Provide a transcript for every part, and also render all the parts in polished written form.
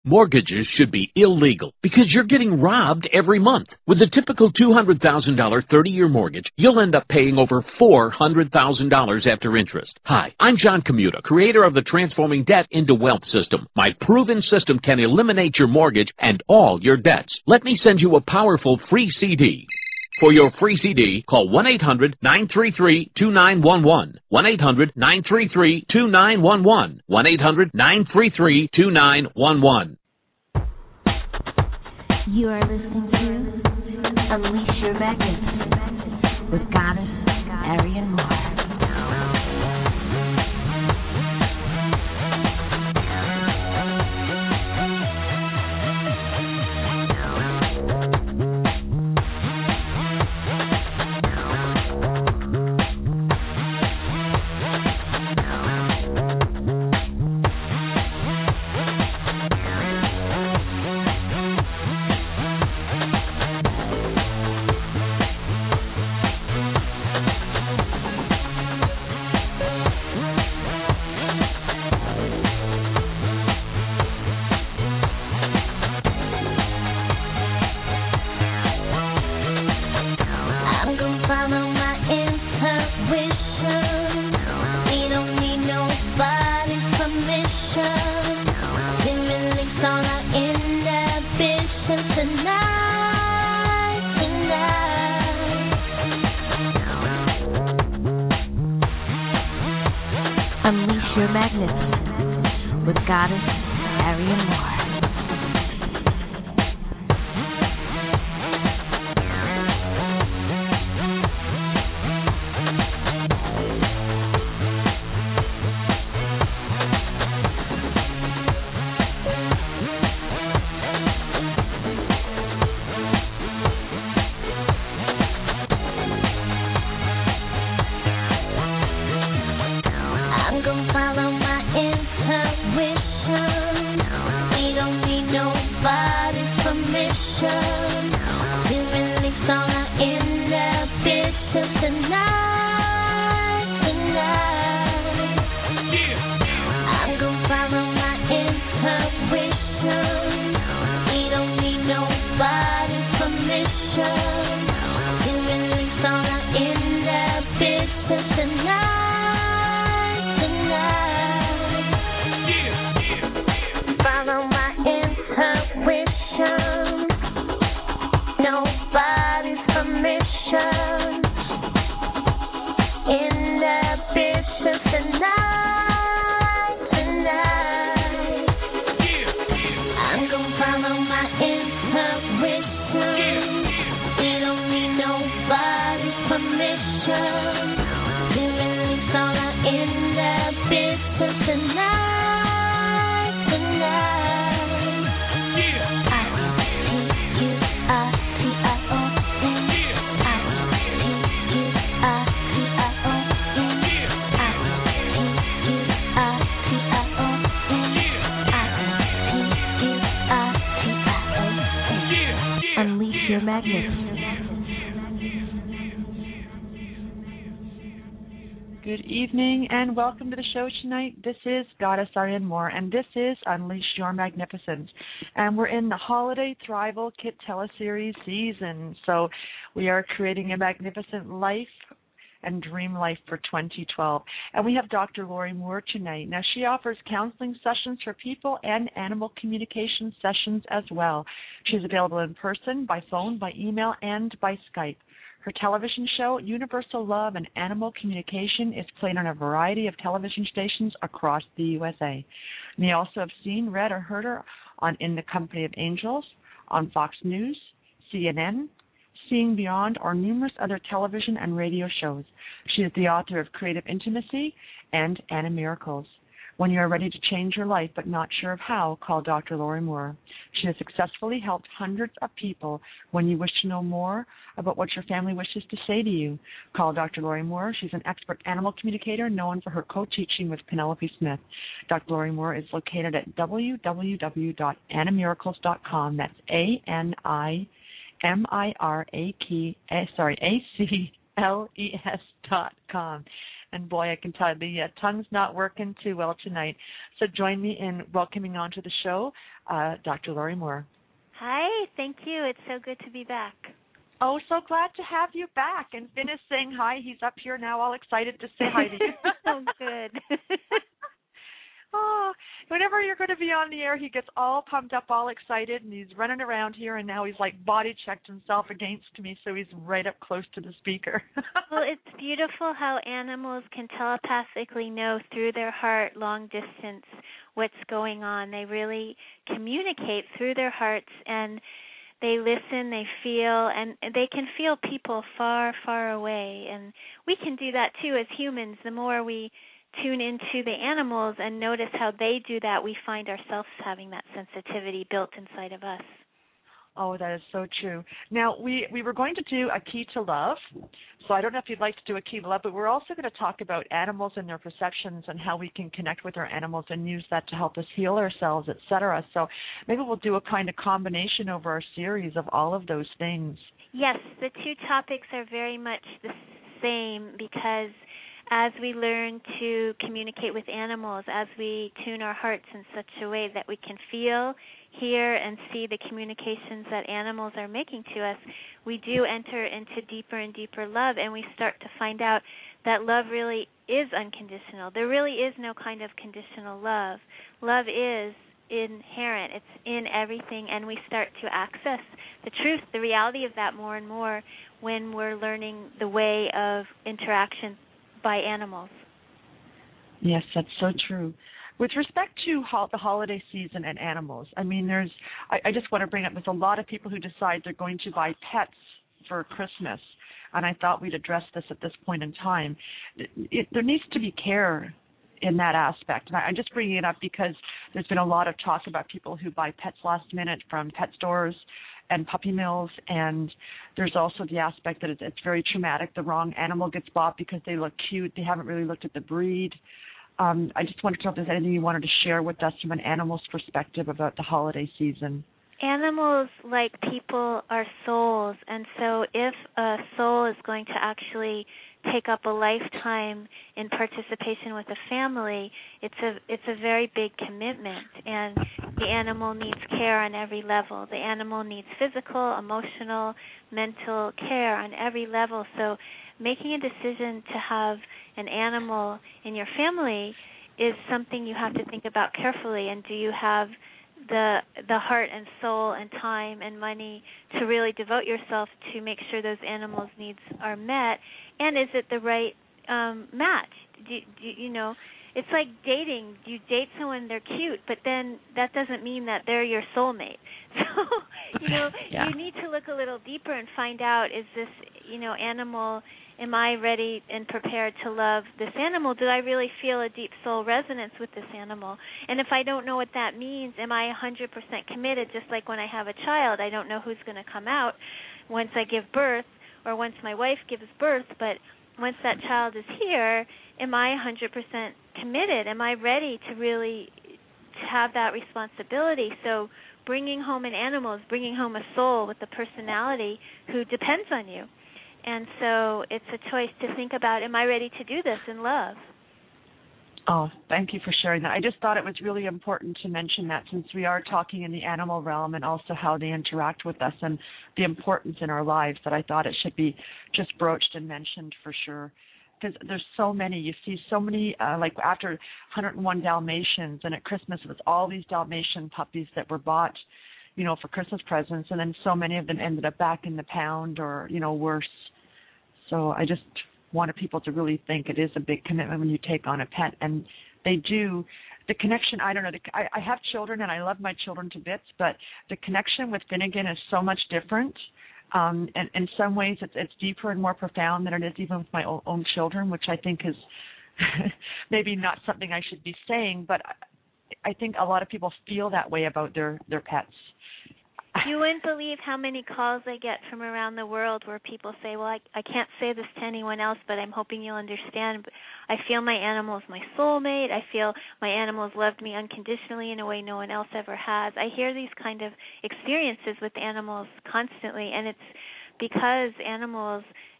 Mortgages should be illegal because you're getting robbed every month. With a typical $200,000 30-year mortgage, you'll end up paying over $400,000 after interest. Hi, I'm John Commuta, creator of the Transforming Debt into Wealth system. My proven system can eliminate your mortgage and all your debts. Let me send you a powerful free CD. For your free CD, call 1-800-933-2911. 1-800-933-2911. 1-800-933-2911. You are listening to Unleash Your Magnificence with Goddess Arian Moore. Unleash Your Magnificence with Goddess Arian Moore. Good evening and welcome to the show tonight. This is Goddess Arian Moore and this is Unleash Your Magnificence. And we're in the Holiday Thrival Kit Teleseries season. So we are creating a magnificent life and dream life for 2012. And we have Dr. Lori Moore tonight. Now she offers counseling sessions for people and animal communication sessions as well. She's available in person, by phone, by email, and by Skype. Her television show, Universal Love and Animal Communication, is played on a variety of television stations across the USA. And you also have seen, read, or heard her on In the Company of Angels, on Fox News, CNN, Seeing Beyond, or numerous other television and radio shows. She is the author of Creative Intimacy and Anna Miracles. When you are ready to change your life but not sure of how, call Dr. Lori Moore. She has successfully helped hundreds of people. When you wish to know more about what your family wishes to say to you, call Dr. Lori Moore. She's an expert animal communicator known for her co-teaching with Penelope Smith. Dr. Lori Moore is located at www.animiracles.com. That's ACLES.com. And boy, I can tell the tongue's not working too well tonight. So join me in welcoming onto the show Dr. Lori Moore. Hi, thank you. It's so good to be back. Oh, so glad to have you back. And Finn is saying hi. He's up here now all excited to say hi to you. Oh, good. Oh, whenever you're going to be on the air, he gets all pumped up, all excited, and he's running around here, and now he's like body checked himself against me, so he's right up close to the speaker. Well, it's beautiful how animals can telepathically know through their heart, long distance, what's going on. They really communicate through their hearts, and they listen, they feel, and they can feel people far, far away. And we can do that, too, as humans. The more we tune into the animals and notice how they do that, we find ourselves having that sensitivity built inside of us. Oh, that is so true. Now, we were going to do a key to love, so I don't know if you'd like to do a key to love, but we're also going to talk about animals and their perceptions and how we can connect with our animals and use that to help us heal ourselves, etc. So maybe we'll do a kind of combination over our series of all of those things. Yes, the two topics are very much the same because as we learn to communicate with animals, as we tune our hearts in such a way that we can feel, hear, and see the communications that animals are making to us, we do enter into deeper and deeper love, and we start to find out that love really is unconditional. There really is no kind of conditional love. Love is inherent. It's in everything, and we start to access the truth, the reality of that more and more when we're learning the way of interaction by animals. Yes, that's so true. With respect to the holiday season and animals, I mean, I just want to bring up, there's a lot of people who decide they're going to buy pets for Christmas, and I thought we'd address this at this point in time. There needs to be care in that aspect. And I'm just bringing it up because there's been a lot of talk about people who buy pets last minute from pet stores and puppy mills, and there's also the aspect that it's very traumatic. The wrong animal gets bought because they look cute. They haven't really looked at the breed. I just wanted to know if there's anything you wanted to share with us from an animal's perspective about the holiday season. Animals, like people, are souls, and so if a soul is going to actually take up a lifetime in participation with a family, it's a very big commitment, and the animal needs care on every level. The animal needs physical, emotional, mental care on every level. So making a decision to have an animal in your family is something you have to think about carefully. And do you have the heart and soul and time and money to really devote yourself to make sure those animals' needs are met? And is it the right match? You know, it's like dating. You date someone, they're cute, but then that doesn't mean that they're your soulmate. So, you know, yeah. You need to look a little deeper and find out, is this, animal, am I ready and prepared to love this animal? Do I really feel a deep soul resonance with this animal? And if I don't know what that means, am I 100% committed? Just like when I have a child, I don't know who's going to come out once I give birth or once my wife gives birth, but once that child is here, am I 100% committed? Am I ready to really have that responsibility? So bringing home an animal is bringing home a soul with a personality who depends on you. And so it's a choice to think about, am I ready to do this in love? Oh, thank you for sharing that. I just thought it was really important to mention that since we are talking in the animal realm and also how they interact with us and the importance in our lives, that I thought it should be just broached and mentioned for sure. Because there's so many. You see so many, like after 101 Dalmatians, and at Christmas it was all these Dalmatian puppies that were bought, for Christmas presents, and then so many of them ended up back in the pound or, worse. So I just wanted people to really think it is a big commitment when you take on a pet, and they do. The connection, I don't know, I have children and I love my children to bits, but the connection with Finnegan is so much different. And in some ways it's deeper and more profound than it is even with my own children, which I think is maybe not something I should be saying, but I think a lot of people feel that way about their pets. You wouldn't believe how many calls I get from around the world where people say, well, I can't say this to anyone else, but I'm hoping you'll understand. I feel my animal is my soulmate. I feel my animals loved me unconditionally in a way no one else ever has. I hear these kind of experiences with animals constantly, and it's because animals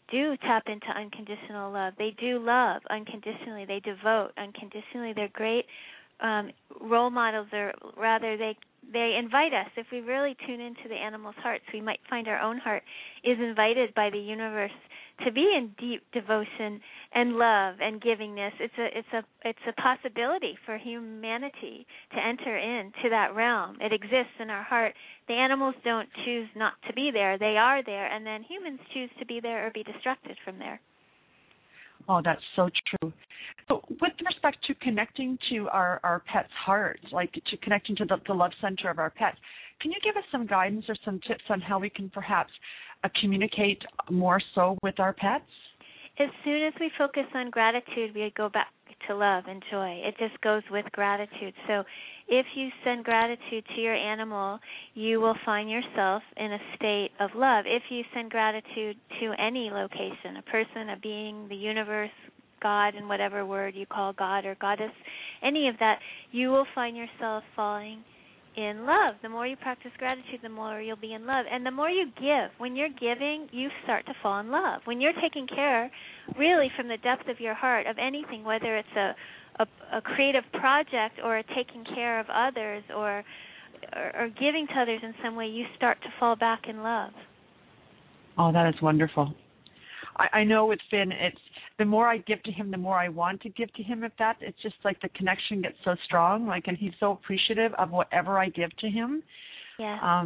do tap into unconditional love. They do love unconditionally. They devote unconditionally. They're great role models, or rather they invite us. If we really tune into the animals' hearts, we might find our own heart is invited by the universe to be in deep devotion and love and givingness. It's a possibility for humanity to enter into that realm. It exists in our heart. The animals don't choose not to be there. They are there, and then humans choose to be there or be distracted from there. Oh, that's so true. So with respect to connecting to our pets' hearts, like to connecting to the love center of our pets, can you give us some guidance or some tips on how we can perhaps communicate more so with our pets? As soon as we focus on gratitude, we go back to love and joy. It just goes with gratitude. So if you send gratitude to your animal, you will find yourself in a state of love. If you send gratitude to any location, a person, a being, the universe, God, in whatever word you call God or goddess, any of that, you will find yourself falling in love. The more you practice gratitude, the more you'll be in love. And the more you give. When you're giving, you start to fall in love. When you're taking care, really from the depth of your heart, of anything, whether it's a creative project or taking care of others or giving to others in some way, you start to fall back in love. Oh, that is wonderful. I know with Finn, it's the more I give to him, the more I want to give to him. It's just like the connection gets so strong, and he's so appreciative of whatever I give to him. Yeah.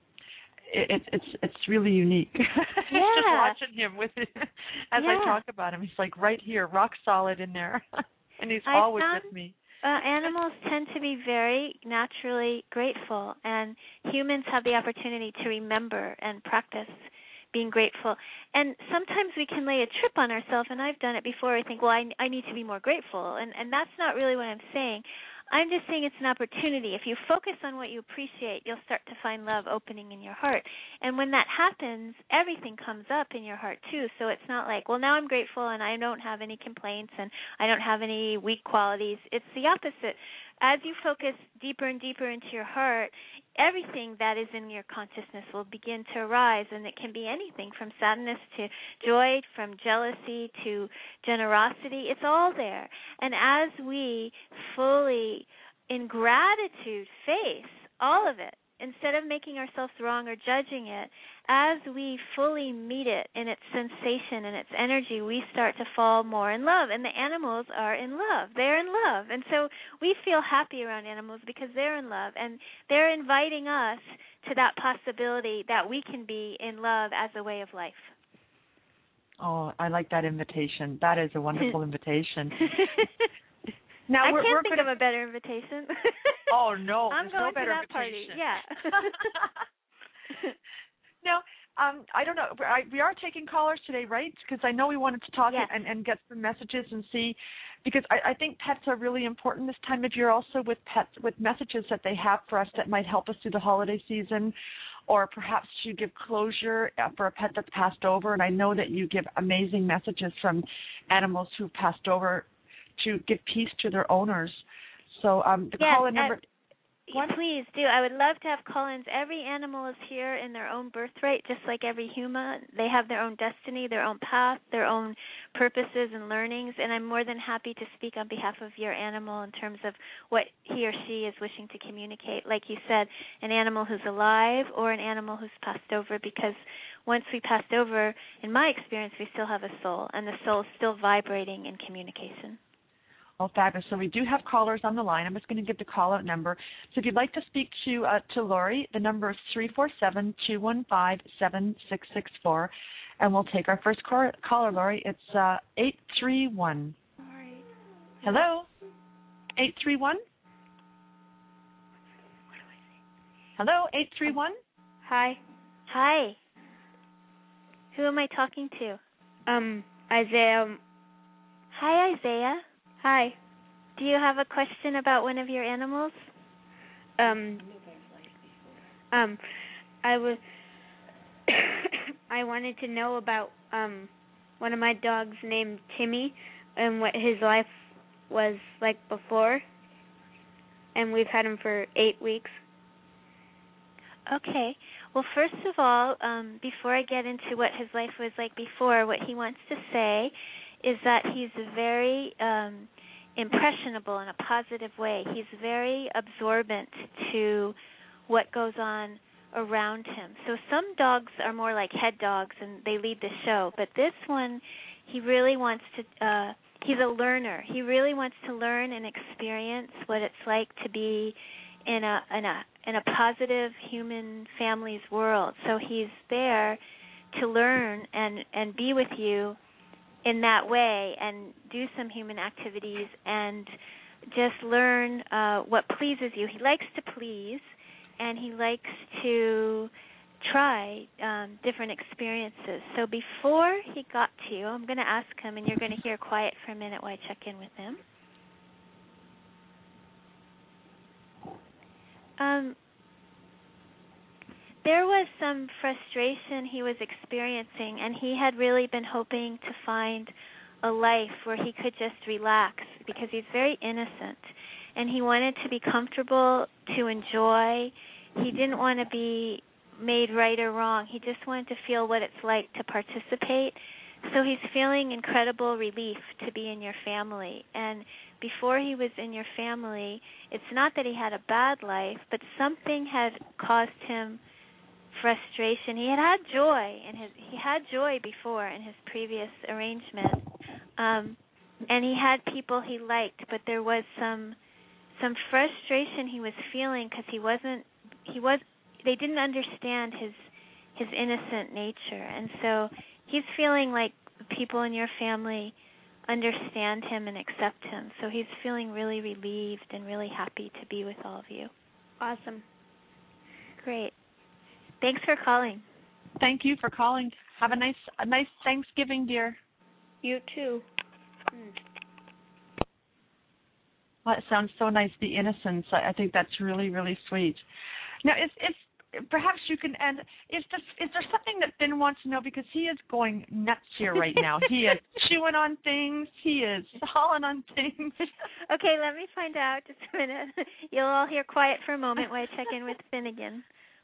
It's really unique. Yeah. Just watching him with it as I talk about him. He's like right here, rock solid in there, and he's always with me. Animals tend to be very naturally grateful, and humans have the opportunity to remember and practice being grateful. And sometimes we can lay a trip on ourselves, and I've done it before. I think, well, I need to be more grateful, and that's not really what I'm saying. I'm just saying it's an opportunity. If you focus on what you appreciate, you'll start to find love opening in your heart. And when that happens, everything comes up in your heart, too. So it's not like, well, now I'm grateful and I don't have any complaints and I don't have any weak qualities. It's the opposite. As you focus deeper and deeper into your heart, everything that is in your consciousness will begin to arise, and it can be anything from sadness to joy, from jealousy to generosity. It's all there. And as we fully, in gratitude, face all of it, instead of making ourselves wrong or judging it, as we fully meet it in its sensation and its energy, we start to fall more in love. And the animals are in love. They're in love. And so we feel happy around animals because they're in love. And they're inviting us to that possibility that we can be in love as a way of life. Oh, I like that invitation. That is a wonderful invitation. Now, I can't think of a better invitation. Oh, no. I'm going no better to that invitation. party. Yeah. Now, I don't know. We are taking callers today, right? Because I know we wanted to talk and get some messages and see, because I think pets are really important this time of year also with pets, with messages that they have for us that might help us through the holiday season, or perhaps to give closure for a pet that's passed over. And I know that you give amazing messages from animals who passed over to give peace to their owners. So the call-in number... Please do. I would love to have call-ins. Every animal is here in their own birthright, just like every human. They have their own destiny, their own path, their own purposes and learnings, and I'm more than happy to speak on behalf of your animal in terms of what he or she is wishing to communicate. Like you said, an animal who's alive or an animal who's passed over, because once we passed over, in my experience, we still have a soul, and the soul is still vibrating in communication. Oh, fabulous. So we do have callers on the line. I'm just going to give the call-out number. So if you'd like to speak to Lori, the number is 347-215-7664, and we'll take our first caller, Lori. It's 831. All right. Hello? 831? Hello, 831? Hi. Hi. Who am I talking to? Isaiah. Hi, Isaiah. Hi. Do you have a question about one of your animals? I wanted to know about one of my dogs named Timmy and what his life was like before. And we've had him for 8 weeks. Okay. Well, first of all, before I get into what his life was like before, what he wants to say is that he's very impressionable in a positive way. He's very absorbent to what goes on around him. So some dogs are more like head dogs and they lead the show, but this one, he really wants to, he's a learner. He really wants to learn and experience what it's like to be in a positive human family's world. So he's there to learn and be with you in that way and do some human activities and just learn what pleases you. He likes to please, and he likes to try different experiences. So before he got to you, I'm going to ask him, and you're going to hear quiet for a minute while I check in with him. There was some frustration he was experiencing, and he had really been hoping to find a life where he could just relax because he's very innocent, and he wanted to be comfortable, to enjoy. He didn't want to be made right or wrong. He just wanted to feel what it's like to participate. So he's feeling incredible relief to be in your family. And before he was in your family, it's not that he had a bad life, but something had caused him frustration. He had joy before in his previous arrangement, and he had people he liked, but there was some frustration he was feeling because they didn't understand his innocent nature, and so he's feeling like the people in your family understand him and accept him. So he's feeling really relieved and really happy to be with all of you. Awesome. Great. Thanks for calling. Thank you for calling. Have a nice Thanksgiving, dear. You too. Well, it sounds so nice, the innocence. I think that's really, really sweet. Now, perhaps you can end. Is there something that Finn wants to know, because he is going nuts here right now? He is chewing on things. He is hauling on things. Okay, let me find out. Just a minute. You'll all hear quiet for a moment while I check in with Finn again.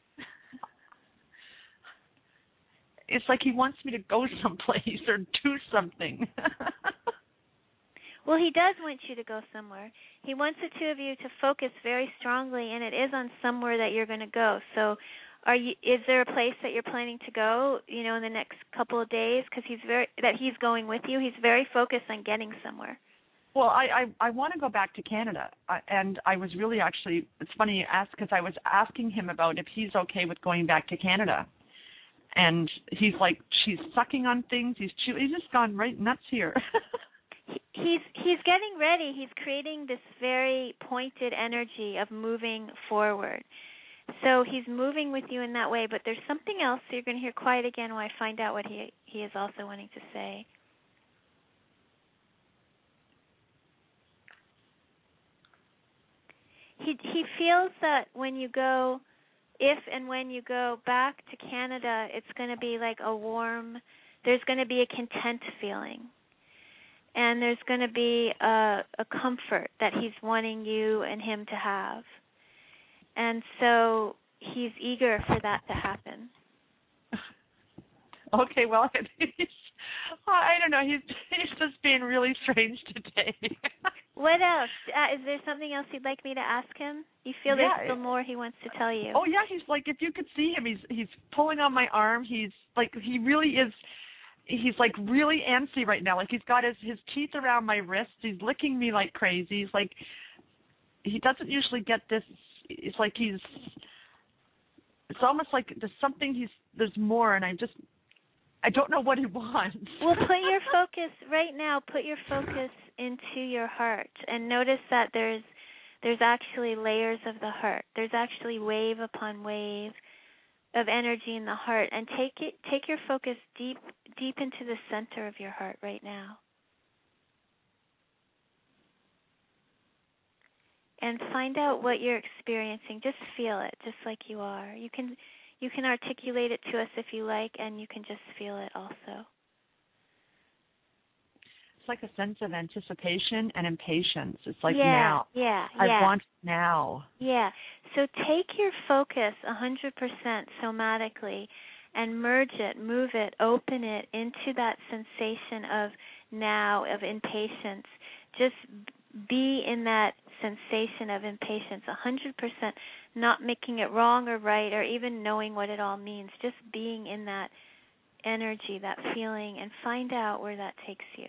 It's like he wants me to go someplace or do something. Well, he does want you to go somewhere. He wants the two of you to focus very strongly, and it is on somewhere that you're going to go. So is there a place that you're planning to go, in the next couple of days? Because he's going with you. He's very focused on getting somewhere. Well, I want to go back to Canada, and I was really actually, it's funny you asked, because I was asking him about if he's okay with going back to Canada. And he's like, she's sucking on things. He's just gone right nuts here. He's getting ready. He's creating this very pointed energy of moving forward. So he's moving with you in that way. But there's something else. So you're going to hear quiet again while I find out what he is also wanting to say. He feels that if and when you go back to Canada, it's going to be like there's going to be a content feeling. And there's going to be a comfort that he's wanting you and him to have. And so he's eager for that to happen. Okay, well, I don't know. He's just being really strange today. What else? Is there something else you'd like me to ask him? You feel there's still more he wants to tell you? Oh, yeah. He's like, if you could see him, he's pulling on my arm. He's like, he really is. He's like really antsy right now. Like he's got his teeth around my wrist. He's licking me like crazy. He's like, he doesn't usually get this. It's like it's almost like there's more, and I don't know what he wants. Well, put your focus into your heart, and notice that there's actually layers of the heart. There's actually wave upon wave of energy in the heart, and take your focus deep into the center of your heart right now. And find out what you're experiencing. Just feel it, just like you are. You can articulate it to us if you like, and you can just feel it also. It's like a sense of anticipation and impatience. It's like yeah, now. Yeah, I want now. Yeah. So take your focus 100% somatically and merge it, move it, open it into that sensation of now, of impatience. Just be in that sensation of impatience 100%, not making it wrong or right or even knowing what it all means. Just being in that energy, that feeling, and find out where that takes you.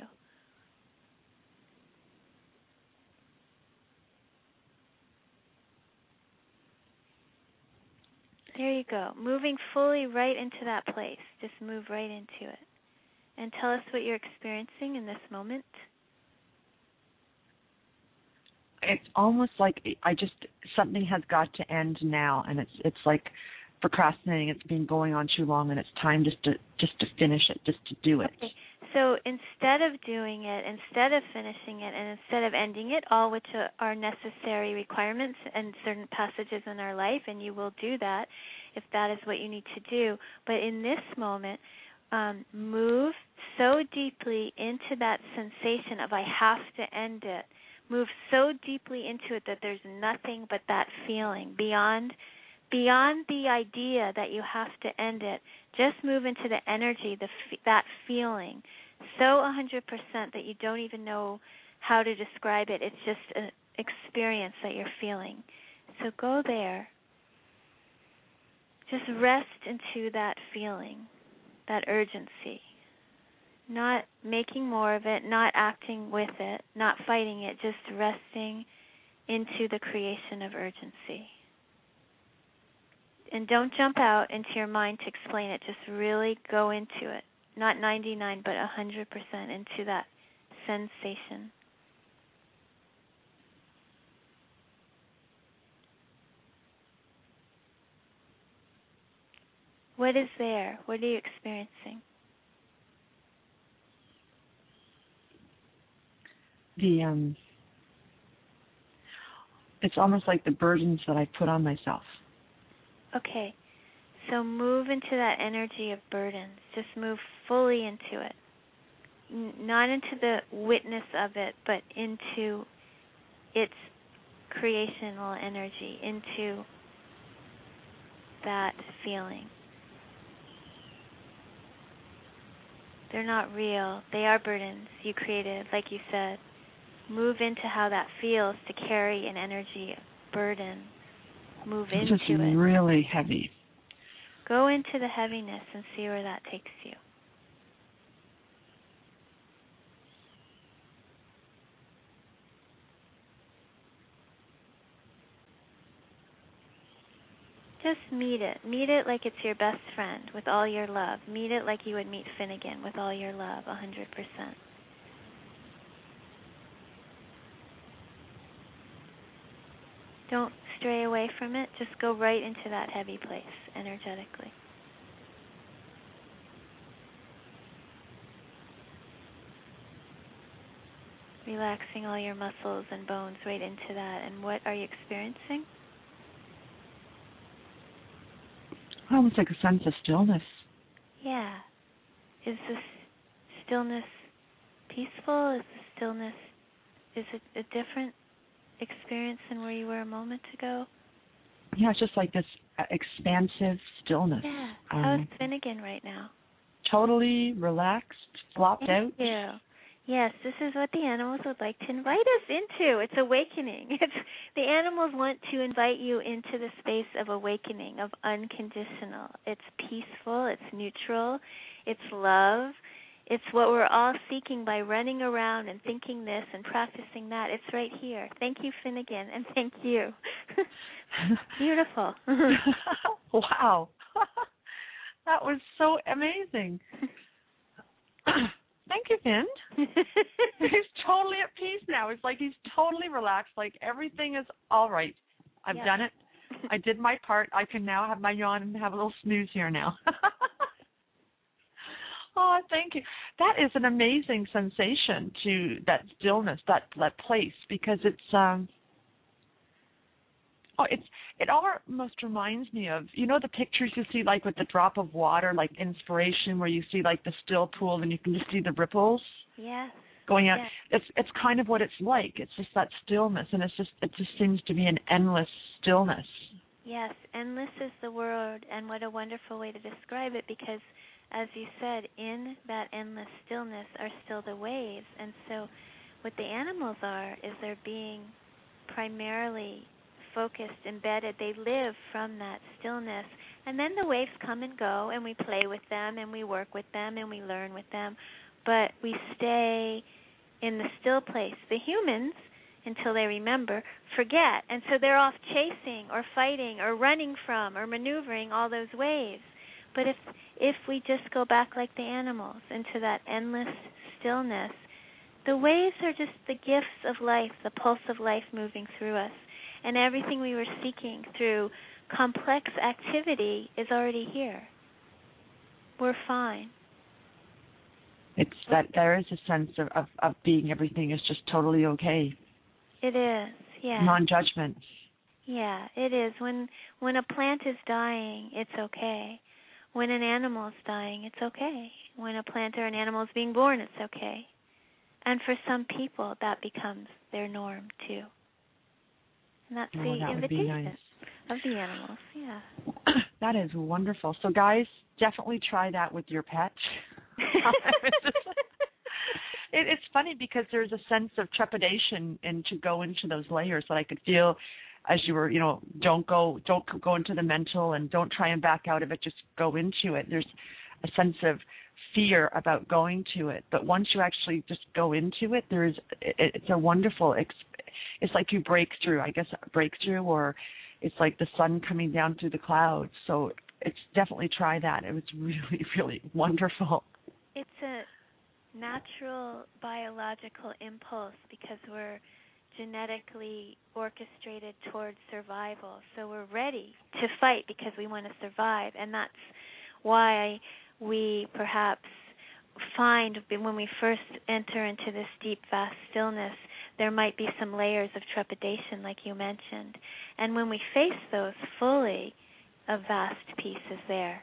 There you go. Moving fully right into that place. Just move right into it. And tell us what you're experiencing in this moment. It's almost like something has got to end now, and it's like procrastinating. It's been going on too long, and it's time just to finish it, just to do it. Okay. So instead of doing it, instead of finishing it, and instead of ending it, all which are necessary requirements and certain passages in our life, and you will do that if that is what you need to do. But in this moment, move so deeply into that sensation of I have to end it. Move so deeply into it that there's nothing but that feeling beyond the idea that you have to end it. Just move into the energy, that feeling, so 100% that you don't even know how to describe it. It's just an experience that you're feeling. So go there. Just rest into that feeling, that urgency. Not making more of it, not acting with it, not fighting it, just resting into the creation of urgency. And don't jump out into your mind to explain it. Just really go into it. Not 99, but 100% into that sensation. What is there? What are you experiencing? It's almost like the burdens that I put on myself. Okay, so move into that energy of burdens. Just move fully into it. Not into the witness of it, but into its creational energy, into that feeling. They're not real. They are burdens you created, like you said. Move into how that feels to carry an energy burden. Move into just it. Really heavy. Go into the heaviness and see where that takes you. Just meet it. Meet it like it's your best friend with all your love. Meet it like you would meet Finnegan with all your love, 100%. Don't stray away from it. Just go right into that heavy place energetically. Relaxing all your muscles and bones right into that. And what are you experiencing? Almost like a sense of stillness. Yeah. Is this stillness peaceful? Is the stillness, is it a different experience than where you were a moment ago? Yeah, it's just like this expansive stillness. Yeah. How's Finnegan right now? Totally relaxed, flopped out. Thank you. Yes, this is what the animals would like to invite us into. It's awakening. The animals want to invite you into the space of awakening, of unconditional. It's peaceful, it's neutral, it's love. It's what we're all seeking by running around and thinking this and practicing that. It's right here. Thank you, Finnegan, and thank you. Beautiful. Wow. That was so amazing. Thank you, Finn. He's totally at peace now. It's like he's totally relaxed, like everything is all right. I've done it. I did my part. I can now have my yawn and have a little snooze here now. Oh, thank you. That is an amazing sensation, to that stillness, that place, because it almost reminds me of, you know, the pictures you see, like with the drop of water, like inspiration, where you see like the still pool and you can just see the ripples. Yes. going out. Yeah. It's kind of what it's like. It's just that stillness, and it just seems to be an endless stillness. Yes, endless is the word, and what a wonderful way to describe it, because as you said, in that endless stillness are still the waves. And so what the animals are is they're being primarily focused, embedded. They live from that stillness. And then the waves come and go, and we play with them, and we work with them, and we learn with them. But we stay in the still place. The humans, until they remember, forget. And so they're off chasing or fighting or running from or maneuvering all those waves. But if we just go back like the animals into that endless stillness, the waves are just the gifts of life, the pulse of life moving through us. And everything we were seeking through complex activity is already here. We're fine. It's that there is a sense of being everything is just totally okay. It is, yeah. Non-judgment. Yeah, it is. When a plant is dying, it's okay. When an animal is dying, it's okay. When a plant or an animal is being born, it's okay. And for some people, that becomes their norm, too. And that's the invitation of the animals, yeah. That is wonderful. So, guys, definitely try that with your pet. It's funny because there's a sense of trepidation and to go into those layers that I could feel as you were, don't go into the mental and don't try and back out of it, just go into it. There's a sense of fear about going to it, but once you actually just go into it, it's a wonderful, it's like you break through, or it's like the sun coming down through the clouds. So it's definitely try that. It was really, really wonderful. It's a natural biological impulse because we're genetically orchestrated towards survival. So we're ready to fight because we want to survive. And that's why we perhaps find when we first enter into this deep, vast stillness, there might be some layers of trepidation, like you mentioned. And when we face those fully, a vast peace is there.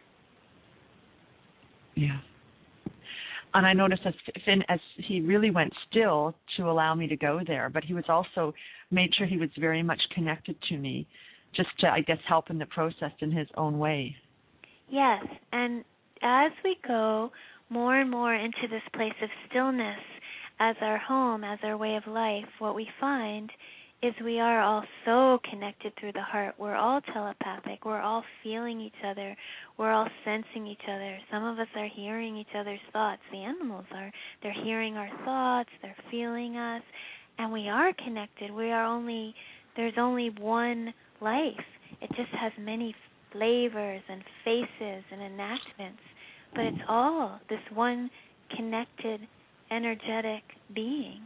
Yeah. And I noticed as Finn, as he really went still to allow me to go there, but he was also made sure he was very much connected to me, just to, I guess, help in the process in his own way. Yes, and as we go more and more into this place of stillness as our home, as our way of life, what we find is we are all so connected through the heart. We're all telepathic. We're all feeling each other. We're all sensing each other. Some of us are hearing each other's thoughts. The animals are. They're hearing our thoughts. They're feeling us. And we are connected. There's only one life. It just has many flavors and faces and enactments. But it's all this one connected, energetic being.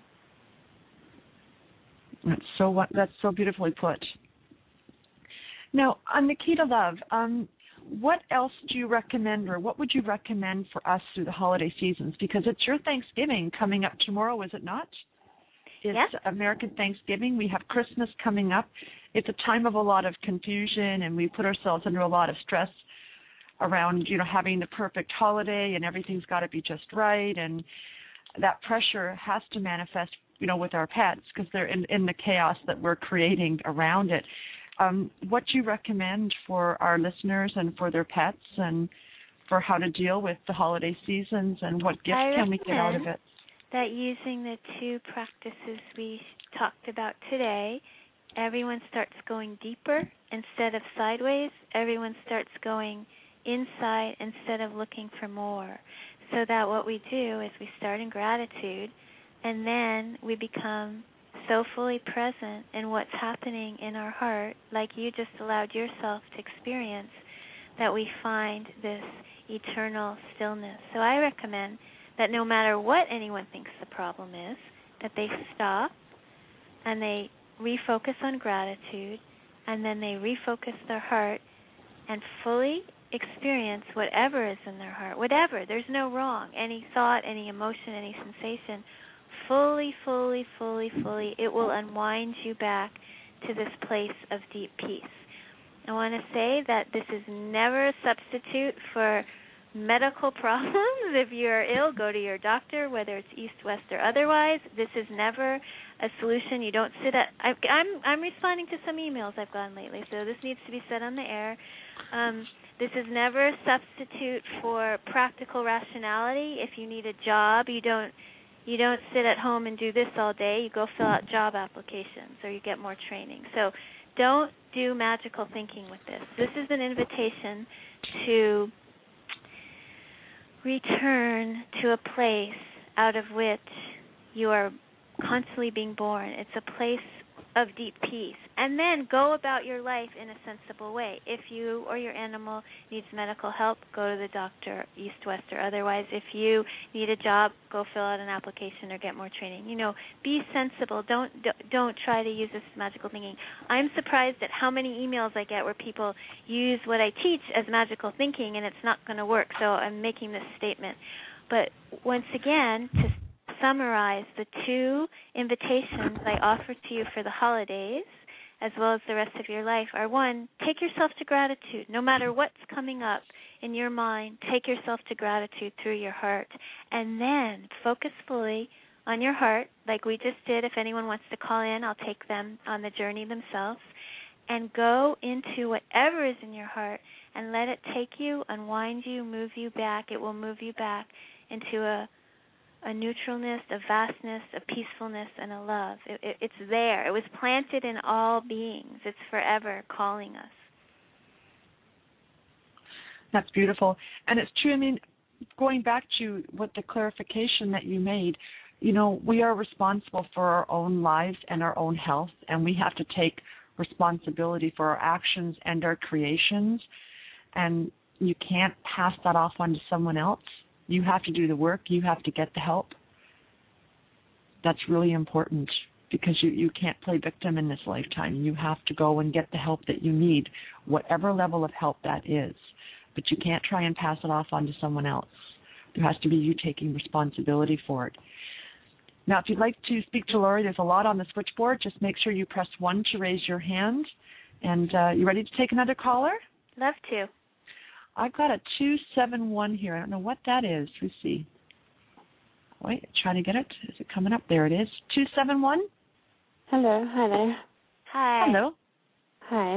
That's so beautifully put. Now, on the key to love, what else do you recommend, or what would you recommend for us through the holiday seasons? Because it's your Thanksgiving coming up tomorrow, is it not? It's American Thanksgiving. We have Christmas coming up. It's a time of a lot of confusion, and we put ourselves under a lot of stress around, having the perfect holiday, and everything's got to be just right, and that pressure has to manifest with our pets because they're in the chaos that we're creating around it. What do you recommend for our listeners and for their pets and for how to deal with the holiday seasons and what gifts can we get out of it? That using the two practices we talked about today, everyone starts going deeper instead of sideways. Everyone starts going inside instead of looking for more. So that what we do is we start in gratitude, and then we become so fully present in what's happening in our heart, like you just allowed yourself to experience, that we find this eternal stillness. So I recommend that no matter what anyone thinks the problem is, that they stop and they refocus on gratitude, and then they refocus their heart and fully experience whatever is in their heart, whatever. There's no wrong. Any thought, any emotion, any sensation, fully, it will unwind you back to this place of deep peace. I want to say that this is never a substitute for medical problems. If you're ill, go to your doctor, whether it's east, west, or otherwise. This is never a solution. You don't sit at. I'm responding to some emails I've gotten lately, so this needs to be said on the air. This is never a substitute for practical rationality. If you need a job, you don't sit at home and do this all day. You go fill out job applications or you get more training. So don't do magical thinking with this. This is an invitation to return to a place out of which you are constantly being born. It's a place of deep peace. And then go about your life in a sensible way. If you or your animal needs medical help, go to the doctor, east, west, or otherwise. If you need a job, go fill out an application or get more training. Be sensible. Don't try to use this magical thinking. I'm surprised at how many emails I get where people use what I teach as magical thinking, and it's not going to work. So I'm making this statement. But once again, to summarize, the two invitations I offer to you for the holidays, as well as the rest of your life, are: one, take yourself to gratitude. No matter what's coming up in your mind, take yourself to gratitude through your heart. And then focus fully on your heart, like we just did. If anyone wants to call in, I'll take them on the journey themselves. And go into whatever is in your heart and let it take you, unwind you, move you back. It will move you back into a neutralness, a vastness, a peacefulness, and a love. It's there. It was planted in all beings. It's forever calling us. That's beautiful. And it's true. I mean, going back to what the clarification that you made, we are responsible for our own lives and our own health, and we have to take responsibility for our actions and our creations. And you can't pass that off onto someone else. You have to do the work. You have to get the help. That's really important because you can't play victim in this lifetime. You have to go and get the help that you need, whatever level of help that is. But you can't try and pass it off onto someone else. There has to be you taking responsibility for it. Now, if you'd like to speak to Laurie, there's a lot on the switchboard. Just make sure you press 1 to raise your hand. And you ready to take another caller? Love to. I've got a 271 here. I don't know what that is. Let's see. Wait, trying to get it. Is it coming up? There it is. 271. Hello. Hi there. Hi. Hello. Hi.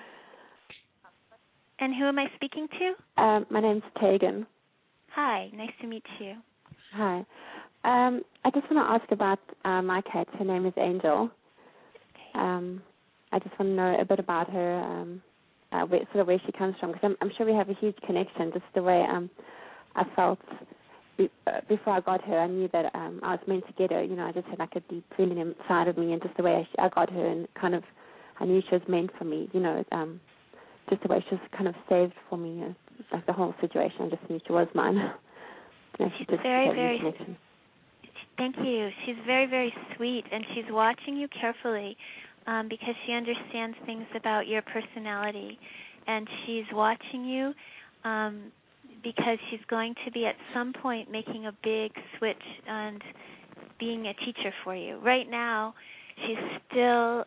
And who am I speaking to? My name's Tegan. Hi. Nice to meet you. Hi. I just want to ask about my cat. Her name is Angel. Okay. I just want to know a bit about her. Where she comes from, because I'm sure we have a huge connection. Just the way I felt before I got her, I knew that I was meant to get her. I just had like a deep feeling inside of me, and just the way I got her, and kind of I knew she was meant for me. Just the way she was kind of saved for me, like the whole situation. I just knew she was mine. She's very, very. Thank you. She's very, very sweet, and she's watching you carefully. Because she understands things about your personality, and she's watching you because she's going to be at some point making a big switch and being a teacher for you. Right now, she's still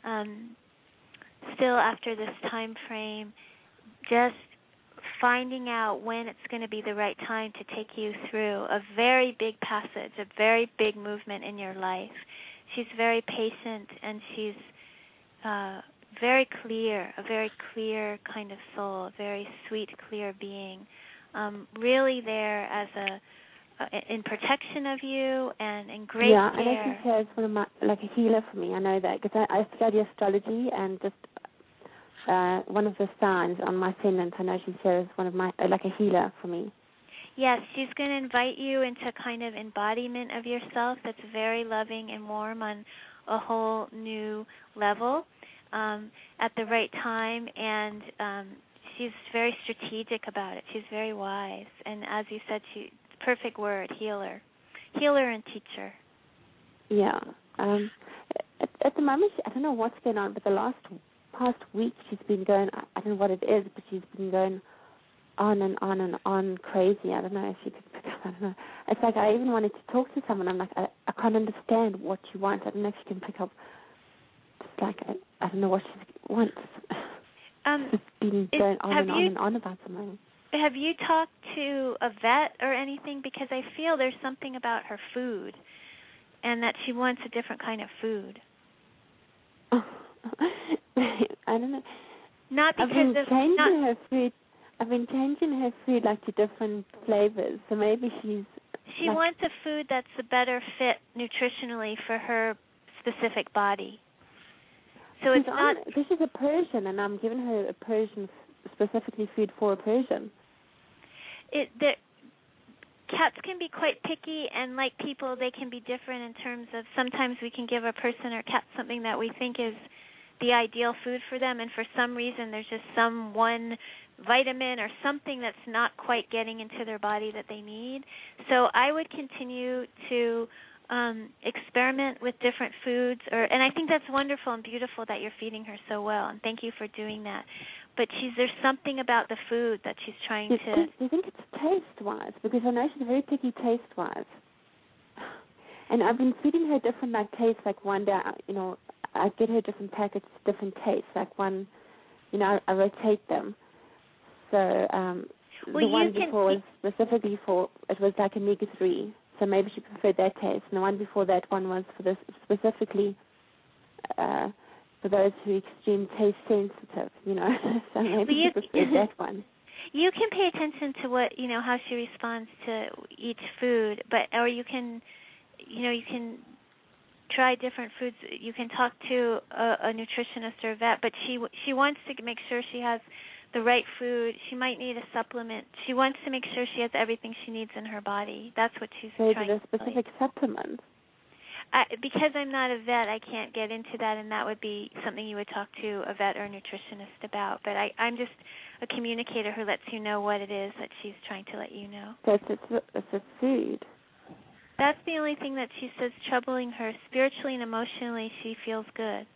after this time frame, just finding out when it's going to be the right time to take you through a very big passage, a very big movement in your life. She's very patient, and she's very clear, a very clear kind of soul, a very sweet, clear being, really there as in protection of you and in great care. I know she says one of my, like a healer for me. I know that because I study astrology, and just one of the signs on my ascendant, I know she says one of my, like a healer for me. Yes, she's going to invite you into kind of embodiment of yourself that's very loving and warm on a whole new level. At the right time, and she's very strategic about it. She's very wise, and as you said, perfect word, healer and teacher. Yeah. At the moment, I don't know what's going on, but the past week she's been going, I don't know what it is, but she's been going on and on and on crazy. I don't know if you could pick up, I don't know. It's like I even wanted to talk to someone. I'm like, I can't understand what you want. I don't know if you can pick up. It's like, I don't know what she wants. She's been going on and on and on about something. have you talked to a vet or anything? Because I feel there's something about her food, and that she wants a different kind of food. I don't know. Not because I've been of changing her food. I've been changing her food like to different flavors. So maybe she wants a food that's a better fit nutritionally for her specific body. So it's not. This is a Persian, and I'm giving her a Persian, specifically food for a Persian. Cats can be quite picky, and like people, they can be different in terms of sometimes we can give a person or cat something that we think is the ideal food for them, and for some reason there's just some one vitamin or something that's not quite getting into their body that they need. So I would continue to experiment with different foods, and I think that's wonderful and beautiful that you're feeding her so well, and thank you for doing that. But there's something about the food that she's trying to... Do you think it's taste-wise? Because I know she's very picky taste-wise. And I've been feeding her different tastes. Like one day, I get her different packets, different tastes. Like one, I rotate them. So the one before was specifically it was like omega-3. So maybe she preferred that taste. And the one before that one was for this specifically... for those who are extreme taste sensitive, so maybe you prefer that one. You can pay attention to what how she responds to each food, or you can try different foods. You can talk to a nutritionist or a vet, but she wants to make sure she has the right food. She might need a supplement. She wants to make sure she has everything she needs in her body. That's what she's trying to do. So the specific supplements. Because I'm not a vet, I can't get into that, and that would be something you would talk to a vet or a nutritionist about. But I'm just a communicator who lets you know what it is that she's trying to let you know. So it's a food. That's the only thing that she says troubling her. Spiritually and emotionally, she feels good.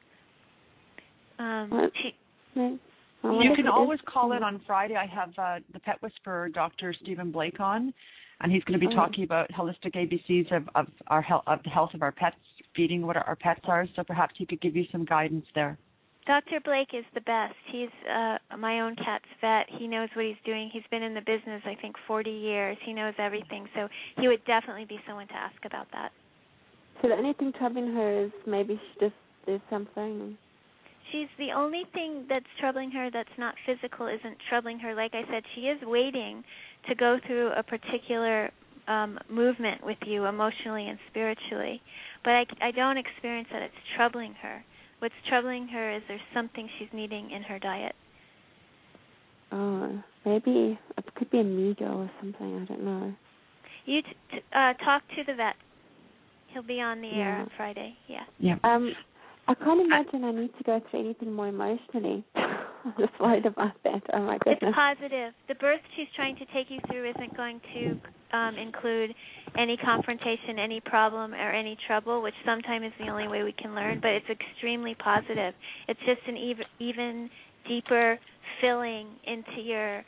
You can always call in on Friday. I have the Pet Whisperer, Dr. Stephen Blake, on. And he's going to be talking about holistic ABCs of our health, of the health of our pets, feeding what our pets are. So perhaps he could give you some guidance there. Dr. Blake is the best. He's my own cat's vet. He knows what he's doing. He's been in the business, I think, 40 years. He knows everything. So he would definitely be someone to ask about that. So the only thing troubling her is maybe there's something. The only thing that's troubling her that's not physical isn't troubling her. Like I said, she is waiting to go through a particular movement with you emotionally and spiritually. But I don't experience that it's troubling her. What's troubling her is there's something she's needing in her diet. Oh, maybe it could be a amigo or something. I don't know. You talk to the vet. He'll be on the air on Friday. Yeah. I can't imagine I need to go through anything more emotionally. I'm just worried about that. Oh, my goodness. It's positive. The birth she's trying to take you through isn't going to include any confrontation, any problem, or any trouble, which sometimes is the only way we can learn, but it's extremely positive. It's just an even deeper filling into your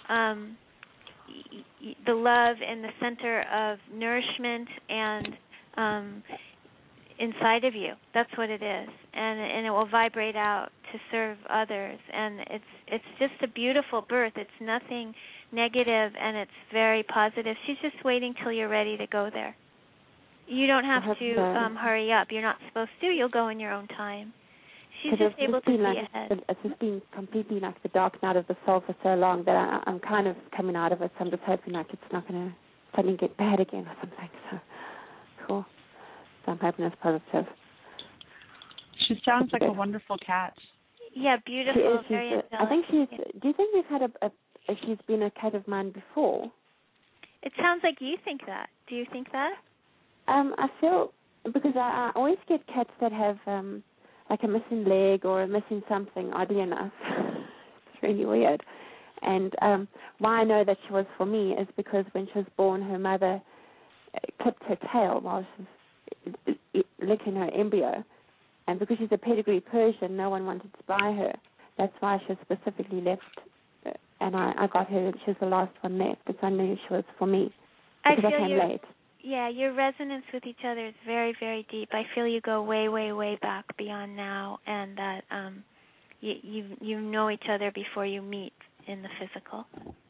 the love and the center of nourishment and inside of you. That's what it is, and it will vibrate out to serve others. And it's just a beautiful birth. It's nothing negative, and it's very positive. She's just waiting till you're ready to go there. You don't have to hurry up. You're not supposed to. You'll go in your own time. She's just able to see ahead. It's just been completely like the dark night of the soul for so long that I'm kind of coming out of it. So I'm just hoping like it's not going to suddenly get bad again or something. So cool. So I'm hoping it's positive. She sounds like a wonderful cat. Yeah, beautiful, very angelic. I think she's. Do you think we've had she's been a cat of mine before? It sounds like you think that. Do you think that? I feel because I always get cats that have like a missing leg or a missing something. Oddly enough, it's really weird. And why I know that she was for me is because when she was born, her mother clipped her tail while she was licking her embryo, and because she's a pedigree Persian, no one wanted to buy her. That's why she was specifically left, and I got her. She was the last one left, because I knew she was for me. Because I came late. Yeah, your resonance with each other is very, very deep. I feel you go way, way, way back beyond now, and that you know each other before you meet in the physical.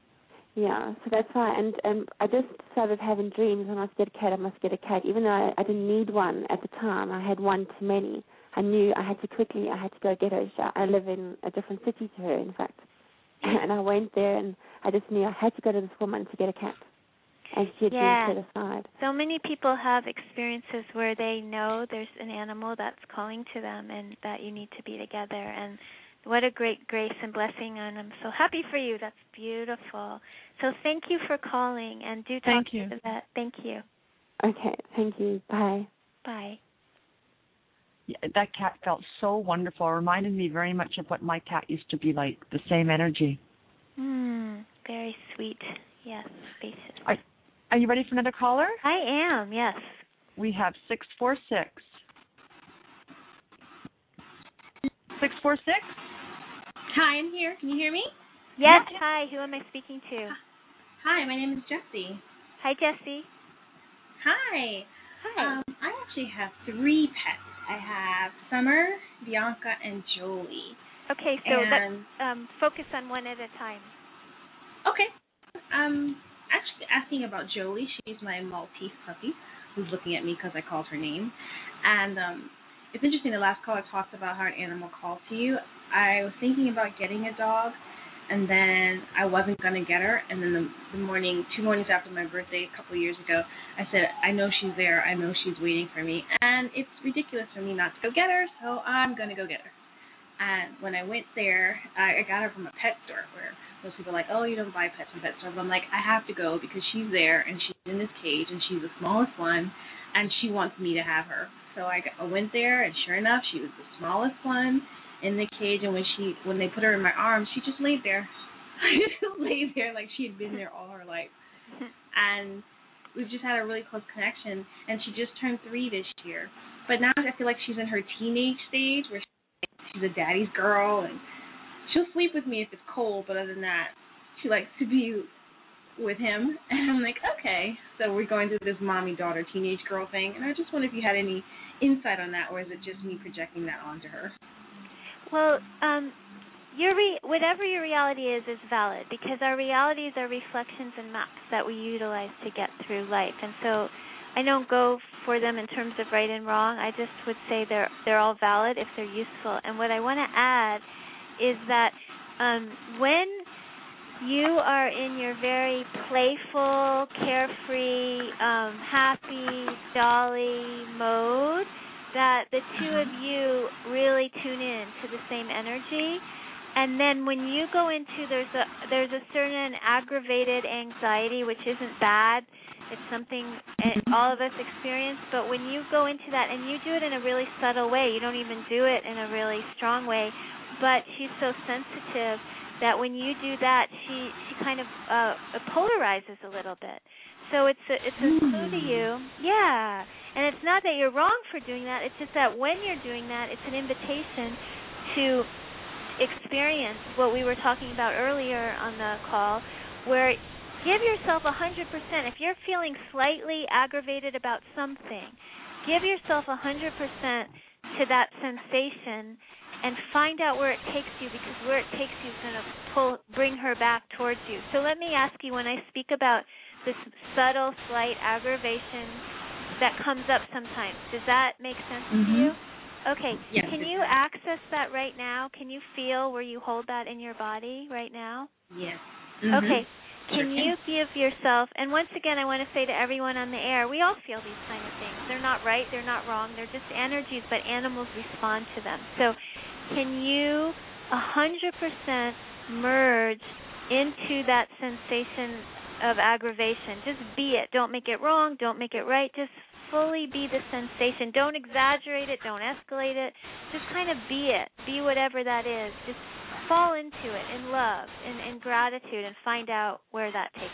Yeah, so that's why, and I just started having dreams. I must get a cat. I must get a cat. Even though I didn't need one at the time, I had one too many. I knew I had to go get her. I live in a different city to her, in fact. And I went there, and I just knew I had to go to this woman to get a cat. And she had been set aside. So many people have experiences where they know there's an animal that's calling to them and that you need to be together. And what a great grace and blessing, and I'm so happy for you. That's beautiful. So thank you for calling, and do talk to the vet. Thank you. Okay, thank you. Bye. Bye. Yeah, that cat felt so wonderful. It reminded me very much of what my cat used to be like, the same energy. Very sweet. Yes, spacious. Are you ready for another caller? I am, yes. We have 646. 646? Hi, I'm here. Can you hear me? Yes. Hi, who am I speaking to? Hi, my name is Jessie. Hi, Jessie. Hi. Hi. I actually have 3 pets. I have Summer, Bianca, and Jolie. Okay, so let's focus on one at a time. Okay. Actually asking about Jolie. She's my Maltese puppy who's looking at me because I called her name. And it's interesting, the last caller talked about how an animal calls to you. I was thinking about getting a dog, and then I wasn't going to get her. And then the morning, 2 mornings after my birthday a couple of years ago, I said, I know she's there. I know she's waiting for me. And it's ridiculous for me not to go get her, so I'm going to go get her. And when I went there, I got her from a pet store where most people are like, oh, you don't buy pets from pet stores. But I'm like, I have to go because she's there, and she's in this cage, and she's the smallest one, and she wants me to have her. So I went there, and sure enough, she was the smallest one in the cage, and when they put her in my arms, she just laid there. She laid there like she had been there all her life. And we've just had a really close connection, and she just turned 3 this year. But now I feel like she's in her teenage stage where she's a daddy's girl, and she'll sleep with me if it's cold, but other than that, she likes to be with him. And I'm like, okay. So we're going through this mommy-daughter teenage girl thing, and I just wonder if you had any insight on that, or is it just me projecting that onto her? Well, whatever your reality is valid, because our realities are reflections and maps that we utilize to get through life. And so I don't go for them in terms of right and wrong. I just would say they're all valid if they're useful. And what I want to add is that when you are in your very playful, carefree, happy, jolly mode, that the two of you really tune in to the same energy. And then when you go into, there's a certain aggravated anxiety, which isn't bad. It's something all of us experience. But when you go into that, and you do it in a really subtle way, you don't even do it in a really strong way, but she's so sensitive that when you do that, she kind of polarizes a little bit. So it's a clue to you. Yeah. And it's not that you're wrong for doing that. It's just that when you're doing that, it's an invitation to experience what we were talking about earlier on the call, where give yourself 100%. If you're feeling slightly aggravated about something, give yourself 100% to that sensation and find out where it takes you, because where it takes you is going to bring her back towards you. So let me ask you, when I speak about this subtle, slight aggravation that comes up sometimes, does that make sense to you? Okay. Yes, can you access that right now? Can you feel where you hold that in your body right now? Yes. Okay. Sure Can you give yourself, and once again, I want to say to everyone on the air, we all feel these kind of things. They're not right, they're not wrong, they're just energies, but animals respond to them. So can you 100% merge into that sensation of aggravation? Just be it. Don't make it wrong, don't make it right, just fully be the sensation. Don't exaggerate it, don't escalate it, just kind of be it. Be whatever that is. Just fall into it in love, in gratitude, and find out where that takes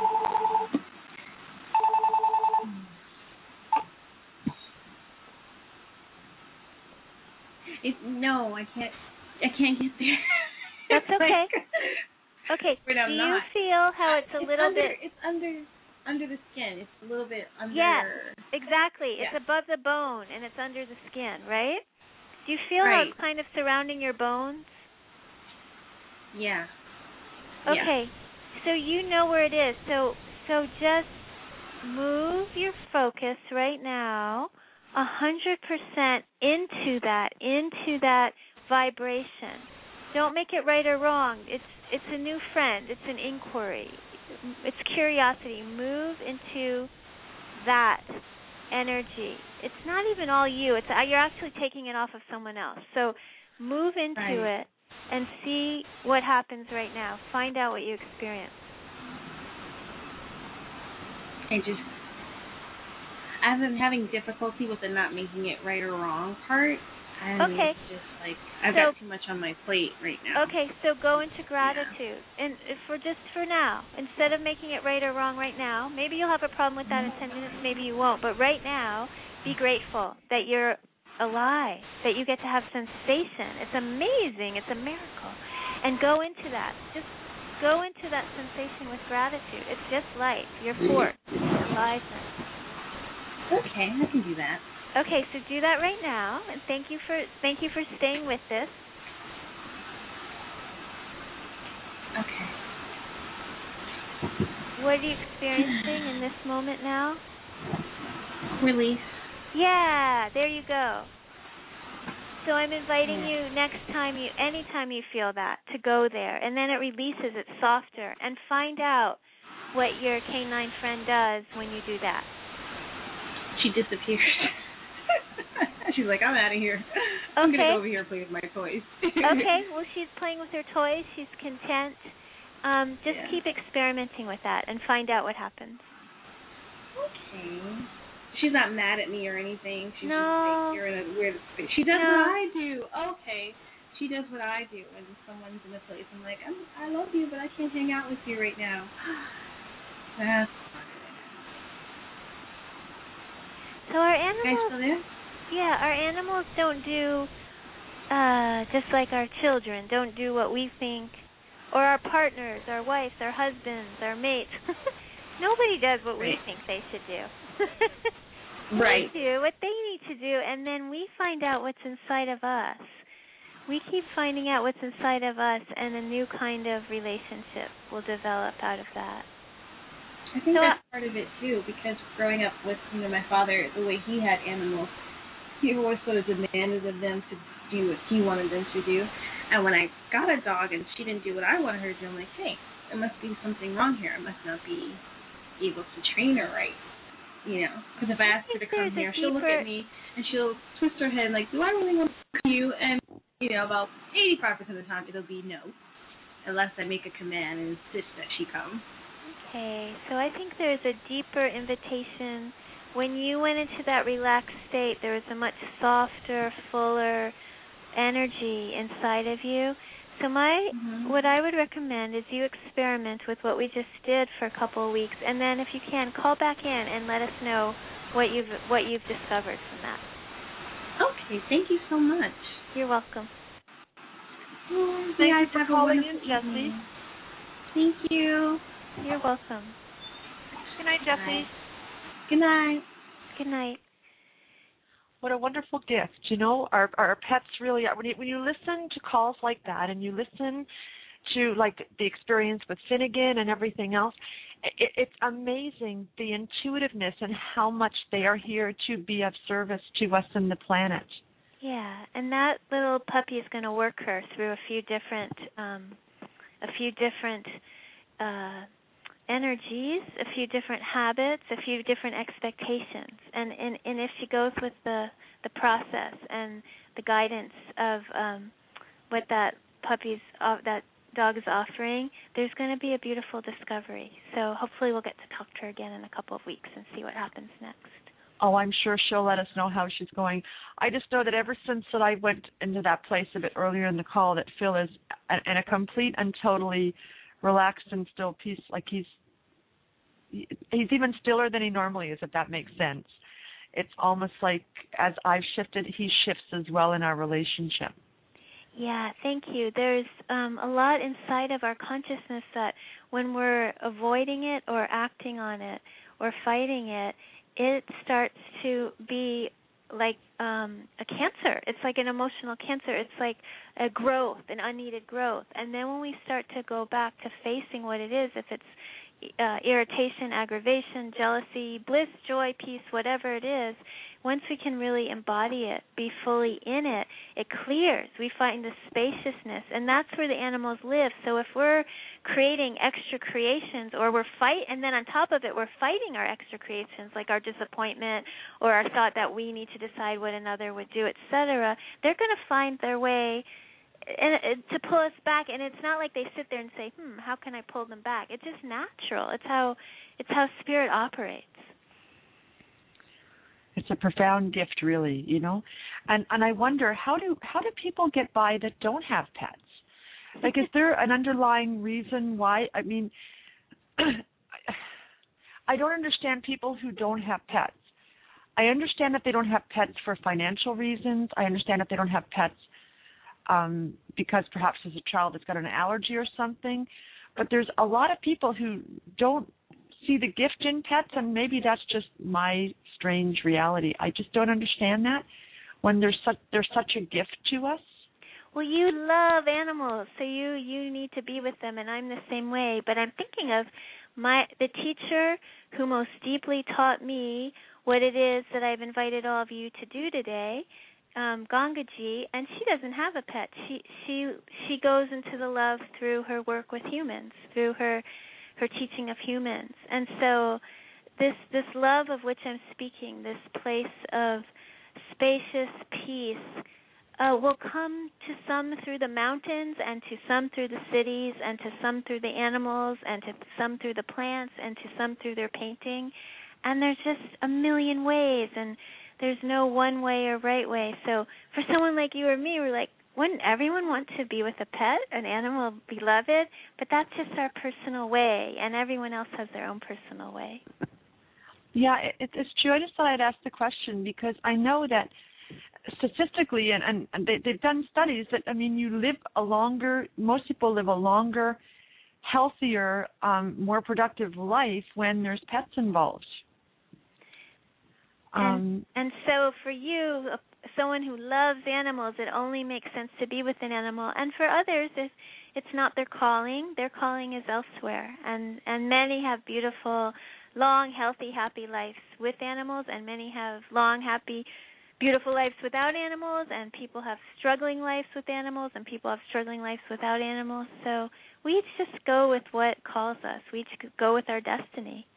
you. No, I can't get there. That's okay. Okay. But I'm do not. You feel how it's a little bit? It's under the skin. It's a little bit under. Yes, exactly. Yes. It's above the bone and it's under the skin, right? Do you feel right. how it's kind of surrounding your bones? Yeah. Okay. Yeah. So you know where it is. So just move your focus right now 100% into that vibration. Don't make it right or wrong. It's a new friend. It's an inquiry. It's curiosity. Move into that energy. It's not even all you. You're actually taking it off of someone else. So move into it and see what happens right now. Find out what you experience. I've been having difficulty with the not making it right or wrong part. And okay. It's just like I've got too much on my plate right now. Okay, so go into gratitude. Yeah. And for now, instead of making it right or wrong right now, maybe you'll have a problem with that in 10 minutes, maybe you won't. But right now, be grateful that you're alive, that you get to have sensation. It's amazing. It's a miracle. And go into that. Just go into that sensation with gratitude. It's just life. Your force, your aliveness. Okay, I can do that. Okay, so do that right now, and thank you for staying with this. Okay. What are you experiencing in this moment now? Release. Yeah, there you go. So I'm inviting you anytime you feel that, to go there, and then it releases. It's softer, and find out what your canine friend does when you do that. She disappears. She's like, I'm out of here. I'm going to go over here and play with my toys. Okay, well, she's playing with her toys. She's content. Just keep experimenting with that and find out what happens. Okay. She's not mad at me or anything. She's just like, you're in a weird space. She does what I do. Okay. She does what I do. And someone's in a place. I'm like, I love you, but I can't hang out with you right now. That's so our animals... Guys still there? Yeah, our animals don't do, just like our children, don't do what we think, or our partners, our wives, our husbands, our mates. Nobody does what we think they should do. Right. They do what they need to do, and then we find out what's inside of us. We keep finding out what's inside of us, and a new kind of relationship will develop out of that. I think that's part of it, too, because growing up with my father, the way he had animals, he always sort of demanded of them to do what he wanted them to do. And when I got a dog and she didn't do what I wanted her to do, I'm like, hey, there must be something wrong here. I must not be able to train her right. Because if I ask her to come here, she'll look at me and she'll twist her head like, do I really want to come you? And, about 85% of the time it'll be no, unless I make a command and insist that she come. Okay, so I think there's a deeper invitation. When you went into that relaxed state, there was a much softer, fuller energy inside of you. So what I would recommend is you experiment with what we just did for a couple of weeks, and then if you can, call back in and let us know what you've discovered from that. Okay, thank you so much. You're welcome. Thank you for calling in, Jessie. Thank you. You're welcome. Good night, Jessie. Good night. Good night. What a wonderful gift. Our pets really are. When you listen to calls like that and you listen to the experience with Finnegan and everything else, it's amazing the intuitiveness and how much they are here to be of service to us and the planet. Yeah, and that little puppy is going to work her through a few different energies, a few different habits, a few different expectations, and if she goes with the process and the guidance of what that dog is offering, there's going to be a beautiful discovery. So hopefully we'll get to talk to her again in a couple of weeks and see what happens next. Oh, I'm sure she'll let us know how she's going. I just know that ever since that I went into that place a bit earlier in the call, that Phil is in a complete and totally relaxed and still peace. Like he's even stiller than he normally is, if that makes sense. It's almost like as I've shifted, he shifts as well in our relationship. Yeah, thank you. There's a lot inside of our consciousness that when we're avoiding it or acting on it or fighting it, it starts to be a cancer. It's like an emotional cancer. It's like a growth, an unneeded growth. And then when we start to go back to facing what it is, if it's irritation, aggravation, jealousy, bliss, joy, peace, whatever it is, once we can really embody it, be fully in it, it clears. We find the spaciousness, and that's where the animals live. So if we're creating extra creations, or and then on top of it, we're fighting our extra creations, like our disappointment or our thought that we need to decide what another would do, etc., they're going to find their way to pull us back. And it's not like they sit there and say, how can I pull them back? It's just natural. It's how spirit operates. It's a profound gift, really, And I wonder, how do people get by that don't have pets? Like, is there an underlying reason why? I mean, I don't understand people who don't have pets. I understand that they don't have pets for financial reasons. I understand that they don't have pets because perhaps as a child it's got an allergy or something. But there's a lot of people who don't see the gift in pets, and maybe that's just my strange reality. I just don't understand that when they're such a gift to us. Well, you love animals, so you need to be with them, and I'm the same way. But I'm thinking of the teacher who most deeply taught me what it is that I've invited all of you to do today, Gangaji, and she doesn't have a pet. She goes into the love through her work with humans, through her teaching of humans. And so this love of which I'm speaking, this place of spacious peace, will come to some through the mountains, and to some through the cities, and to some through the animals, and to some through the plants, and to some through their painting. And there's just a million ways, and there's no one way or right way. So for someone like you or me, we're like, wouldn't everyone want to be with a pet, an animal beloved? But that's just our personal way, and everyone else has their own personal way. Yeah, it's true. I just thought I'd ask the question because I know that statistically, and they've done studies that, most people live a longer, healthier, more productive life when there's pets involved. And so for you, someone who loves animals, it only makes sense to be with an animal. And for others, if it's not their calling is elsewhere. And many have beautiful, long, healthy, happy lives with animals, and many have long, happy, beautiful lives without animals, and people have struggling lives with animals, and people have struggling lives without animals. So we each just go with what calls us. We each go with our destiny.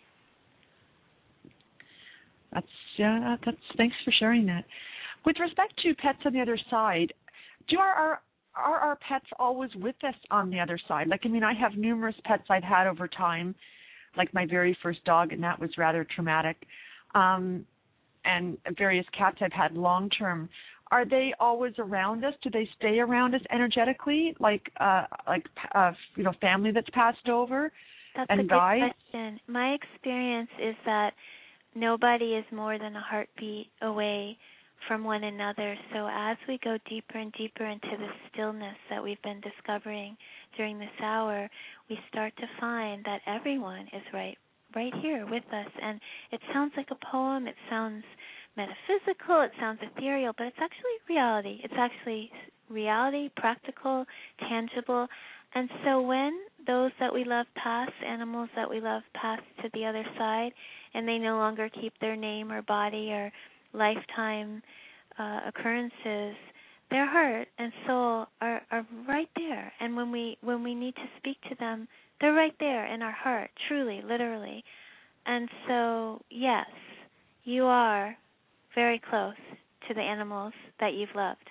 That's thanks for sharing that. With respect to pets on the other side, are our pets always with us on the other side? Like, I have numerous pets I've had over time, like my very first dog, and that was rather traumatic. And various cats I've had long term. Are they always around us? Do they stay around us energetically, like family that's passed over and died? That's a good question. My experience is that nobody is more than a heartbeat away from one another. So as we go deeper and deeper into the stillness that we've been discovering during this hour, we start to find that everyone is right here with us. And it sounds like a poem, it sounds metaphysical, it sounds ethereal, but it's actually reality. It's actually reality, practical, tangible. And so when those that we love pass, animals that we love pass to the other side, and they no longer keep their name or body or lifetime occurrences, their heart and soul are right there. And when we need to speak to them, they're right there in our heart, truly, literally. And so, yes, you are very close to the animals that you've loved.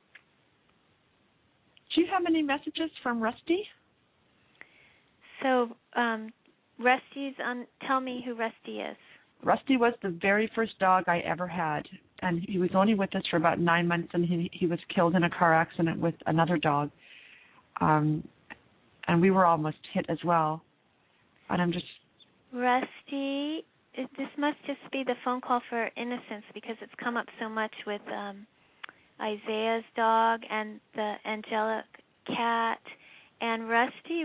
Do you have any messages from Rusty? So, Rusty's on. Tell me who Rusty is. Rusty was the very first dog I ever had, and he was only with us for about 9 months, and he was killed in a car accident with another dog, and we were almost hit as well. And I'm just... Rusty, this must just be the phone call for innocence, because it's come up so much with Isaiah's dog and the angelic cat, and Rusty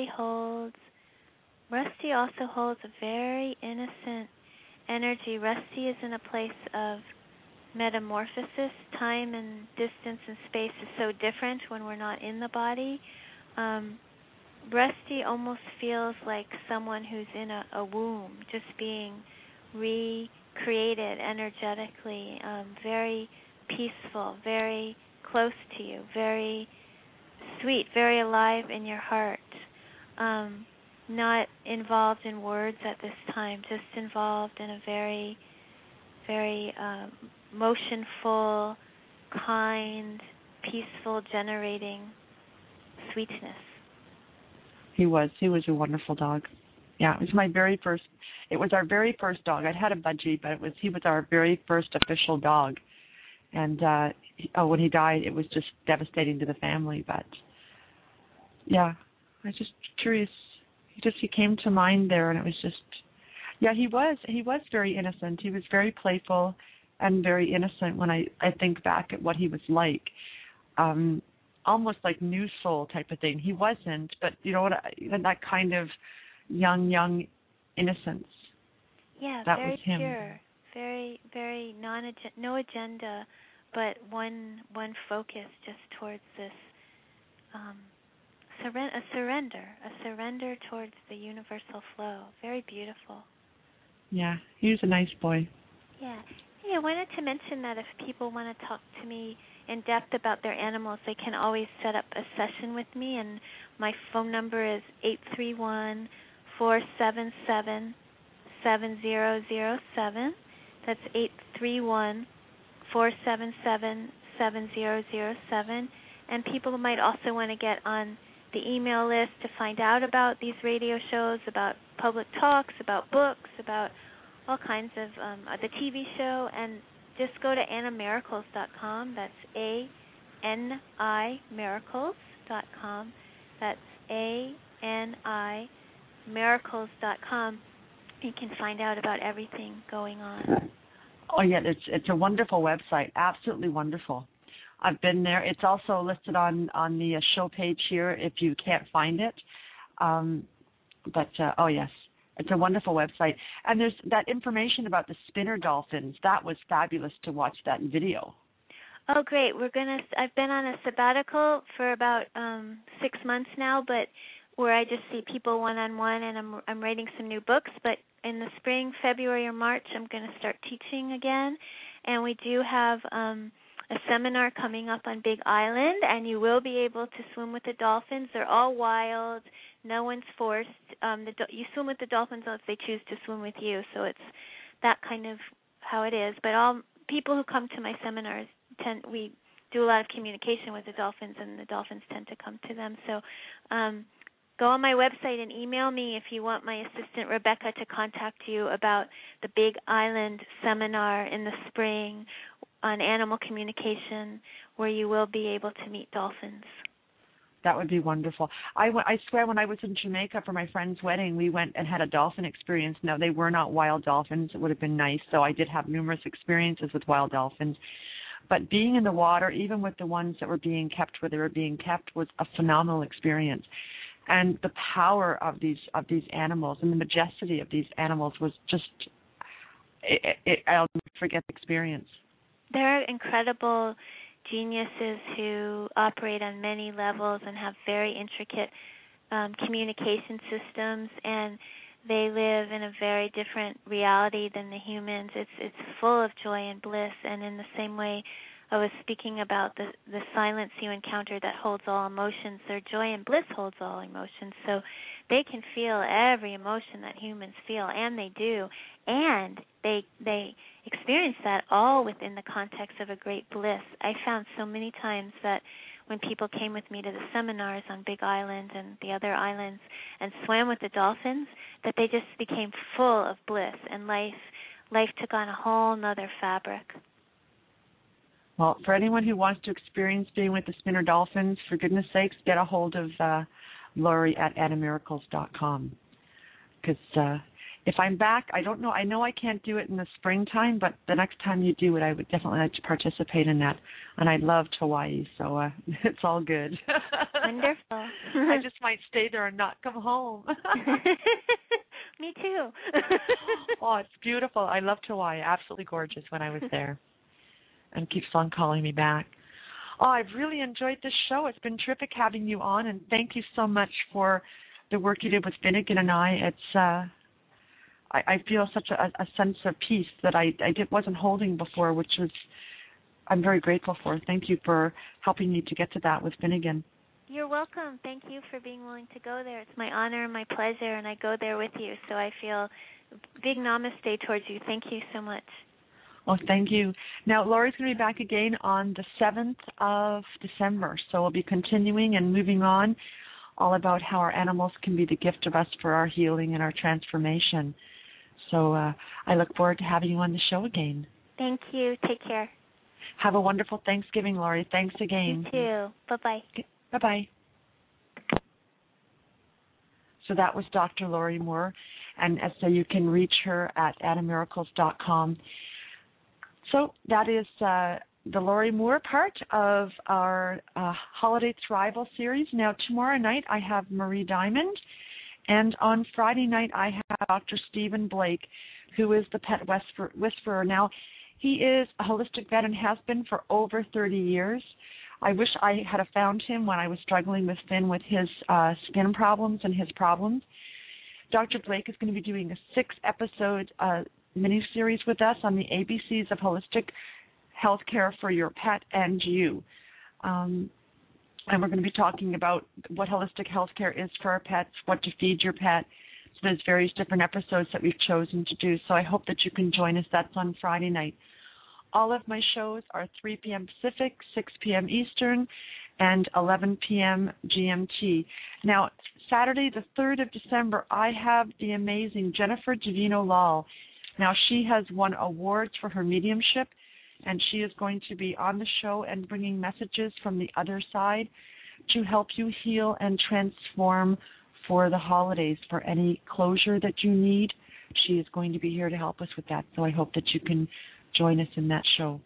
also holds a very innocent energy. Rusty is in a place of metamorphosis. Time and distance and space is so different when we're not in the body. Rusty almost feels like someone who's in a womb, just being recreated energetically, very peaceful, very close to you, very sweet, very alive in your heart. Not involved in words at this time, just involved in a very, very motionful, kind, peaceful, generating sweetness. He was a wonderful dog. Yeah, it was our very first dog. I'd had a budgie, but he was our very first official dog. And when he died, it was just devastating to the family. But yeah, I was just curious. He came to mind there, and it was just, yeah, he was very innocent. He was very playful and very innocent when I think back at what he was like. Almost like New Soul type of thing. He wasn't, but you know what? That kind of young innocence. Yeah, that very was him. pure, very, very no agenda, but one focus just towards this a surrender towards the universal flow. Very beautiful. Yeah, he was a nice boy. Yeah. Hey, I wanted to mention that if people want to talk to me in depth about their animals, they can always set up a session with me, and my phone number is 831-477-7007. That's 831-477-7007. And people might also want to get on the email list to find out about these radio shows, about public talks, about books, about all kinds of the TV show, and just go to AnnaMiracles.com. That's ANImiracles.com. That's ANImiracles.com. You can find out about everything going on. Oh yeah, it's a wonderful website. Absolutely wonderful. I've been there. It's also listed on the show page here if you can't find it. Oh yes, it's a wonderful website. And there's that information about the spinner dolphins. That was fabulous to watch that video. Oh great. I've been on a sabbatical for about 6 months now, but where I just see people one-on-one, and I'm writing some new books, but in the spring, February or March, I'm going to start teaching again. And we do have a seminar coming up on Big Island, and you will be able to swim with the dolphins. They're all wild. No one's forced. You swim with the dolphins if they choose to swim with you, so it's that kind of how it is. But all people who come to my seminars we do a lot of communication with the dolphins, and the dolphins tend to come to them. So go on my website and email me if you want my assistant Rebecca to contact you about the Big Island seminar in the spring on animal communication, where you will be able to meet dolphins. That would be wonderful. I swear, when I was in Jamaica for my friend's wedding, we went and had a dolphin experience. Now, they were not wild dolphins. It would have been nice. So I did have numerous experiences with wild dolphins. But being in the water, even with the ones that were being kept where they were being kept, was a phenomenal experience. And the power of these animals and the majesty of these animals was just, I'll never forget the experience. They're incredible geniuses who operate on many levels and have very intricate communication systems, and they live in a very different reality than the humans. It's full of joy and bliss, and in the same way I was speaking about the silence you encounter that holds all emotions, their joy and bliss holds all emotions. So they can feel every emotion that humans feel, and they do, and they experience that all within the context of a great bliss. I found so many times that when people came with me to the seminars on Big Island and the other islands and swam with the dolphins, that they just became full of bliss, and life took on a whole nother fabric. Well, for anyone who wants to experience being with the spinner dolphins, for goodness sakes, get a hold of Lori at AnnaMiracles.com. Because if I'm back, I don't know. I know I can't do it in the springtime, but the next time you do it, I would definitely like to participate in that. And I loved Hawaii, so it's all good. Wonderful. I just might stay there and not come home. Me too. Oh, it's beautiful. I loved Hawaii. Absolutely gorgeous when I was there. and keeps on calling me back. Oh, I've really enjoyed this show. It's been terrific having you on, and thank you so much for the work you did with Finnegan and I. It's I feel such a sense of peace that I wasn't holding before, which was I'm very grateful for. Thank you for helping me to get to that with Finnegan. You're welcome. Thank you for being willing to go there. It's my honor and my pleasure, and I go there with you. So I feel big namaste towards you. Thank you so much. Well, thank you. Now, Lori's going to be back again on the 7th of December. So we'll be continuing and moving on all about how our animals can be the gift of us for our healing and our transformation. So I look forward to having you on the show again. Thank you. Take care. Have a wonderful Thanksgiving, Lori. Thanks again. You too. Bye-bye. Bye-bye. So that was Dr. Lori Moore, and so you can reach her at adamiracles.com. So that is the Lori Moore part of our Holiday Thrival series. Now, tomorrow night I have Marie Diamond, and on Friday night I have Dr. Stephen Blake, who is the pet whisperer. Now, he is a holistic vet and has been for over 30 years. I wish I had found him when I was struggling with Finn with his skin problems and his problems. Dr. Blake is going to be doing a 6-episode mini-series with us on the ABCs of holistic healthcare for your pet and you. And we're going to be talking about what holistic healthcare is for our pets, what to feed your pet. So there's various different episodes that we've chosen to do. So I hope that you can join us. That's on Friday night. All of my shows are 3 p.m. Pacific, 6 p.m. Eastern, and 11 p.m. GMT. Now, Saturday, the 3rd of December, I have the amazing Jennifer Divino-Lal. Now, she has won awards for her mediumship, and she is going to be on the show and bringing messages from the other side to help you heal and transform for the holidays. For any closure that you need, she is going to be here to help us with that. So I hope that you can join us in that show.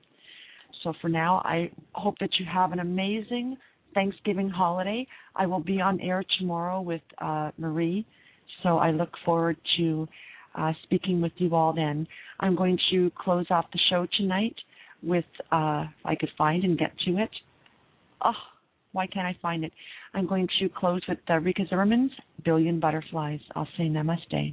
So for now, I hope that you have an amazing Thanksgiving holiday. I will be on air tomorrow with Marie, so I look forward to speaking with you all then. I'm going to close off the show tonight with, if I could find and get to it. Oh, why can't I find it? I'm going to close with Rika Zimmerman's Billion Butterflies. I'll say namaste.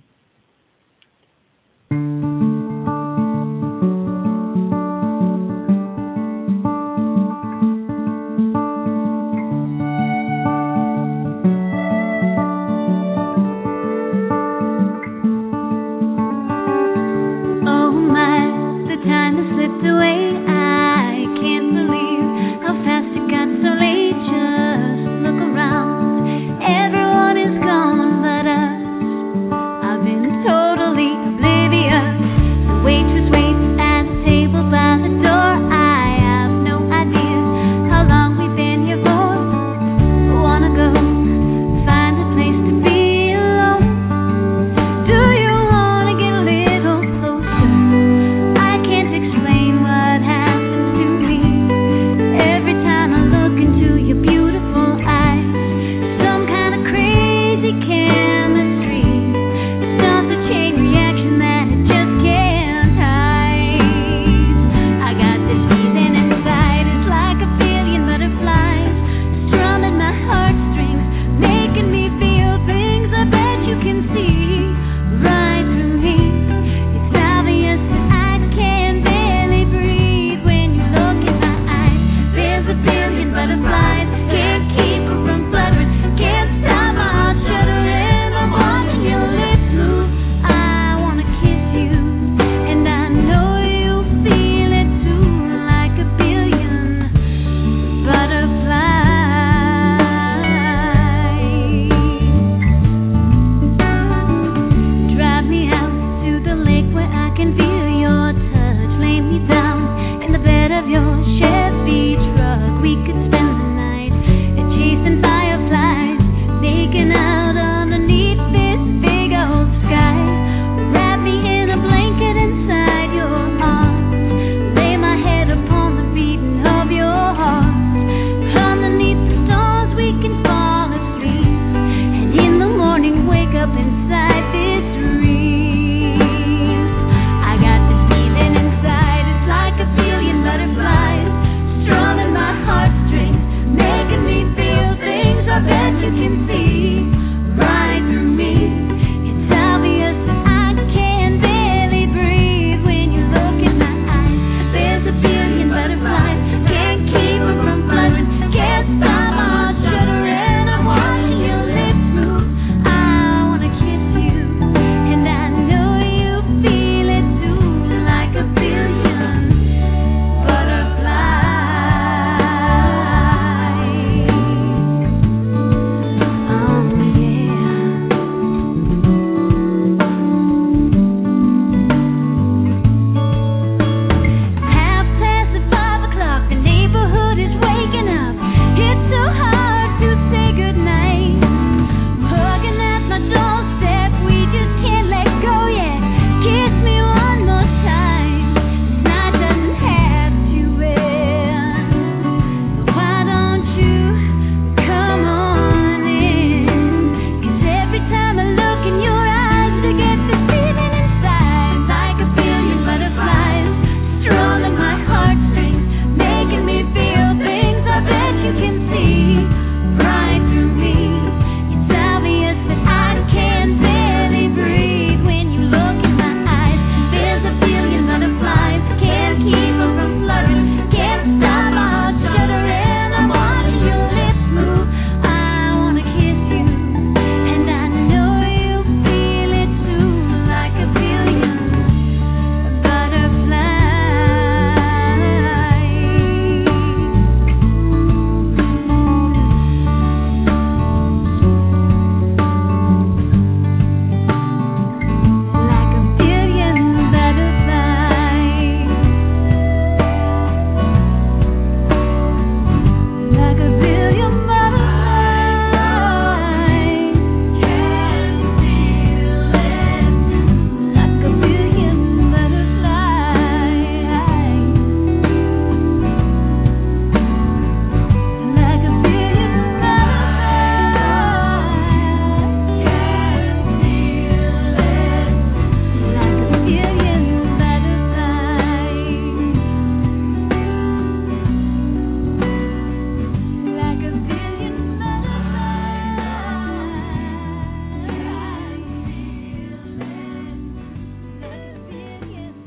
I've been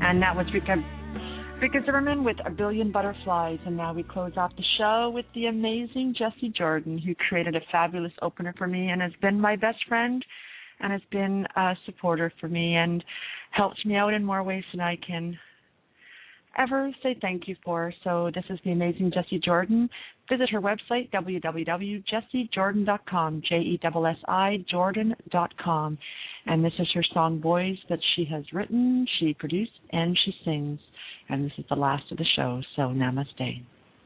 And that was Rika Zimmerman with A Billion Butterflies. And now we close off the show with the amazing Jessie Jordan, who created a fabulous opener for me and has been my best friend and has been a supporter for me and helped me out in more ways than I can ever say thank you for. So this is the amazing Jessie Jordan. Visit her website, www.jessiejordan.com, Jessi Jordan.com. And this is her song, Boys, that she has written, she produced, and she sings. And this is the last of the show, so namaste.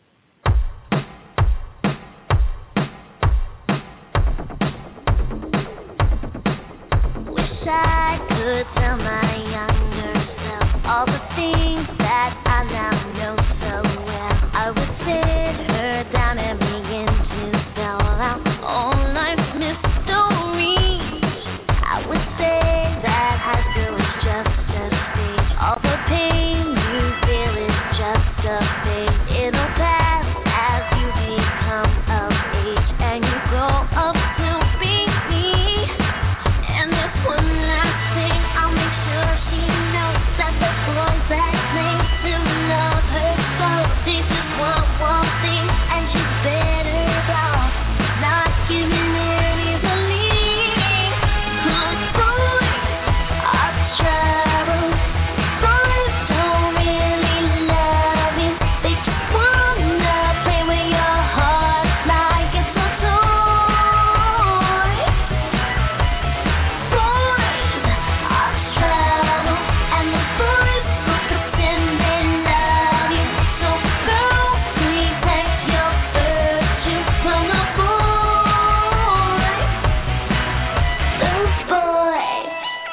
Wish I could tell my younger self all the things that I now know so well. I would sit her down and begin to spell out all life's mysteries. I would say that high school is just a stage. All the pain you feel is just a phase. It'll pass as you become of age and you grow up to be me. And this one last thing, I'll make sure she knows that the boys that claim to love her so, they just want one thing, and she's better off not giving any belief. 'Cause boys are trouble. Boys don't really love you. They just wanna play with your heart like it's a toy. Boys are trouble, and the boys will pretend they love you. So girl, protect your virtue from the boys. Those boys.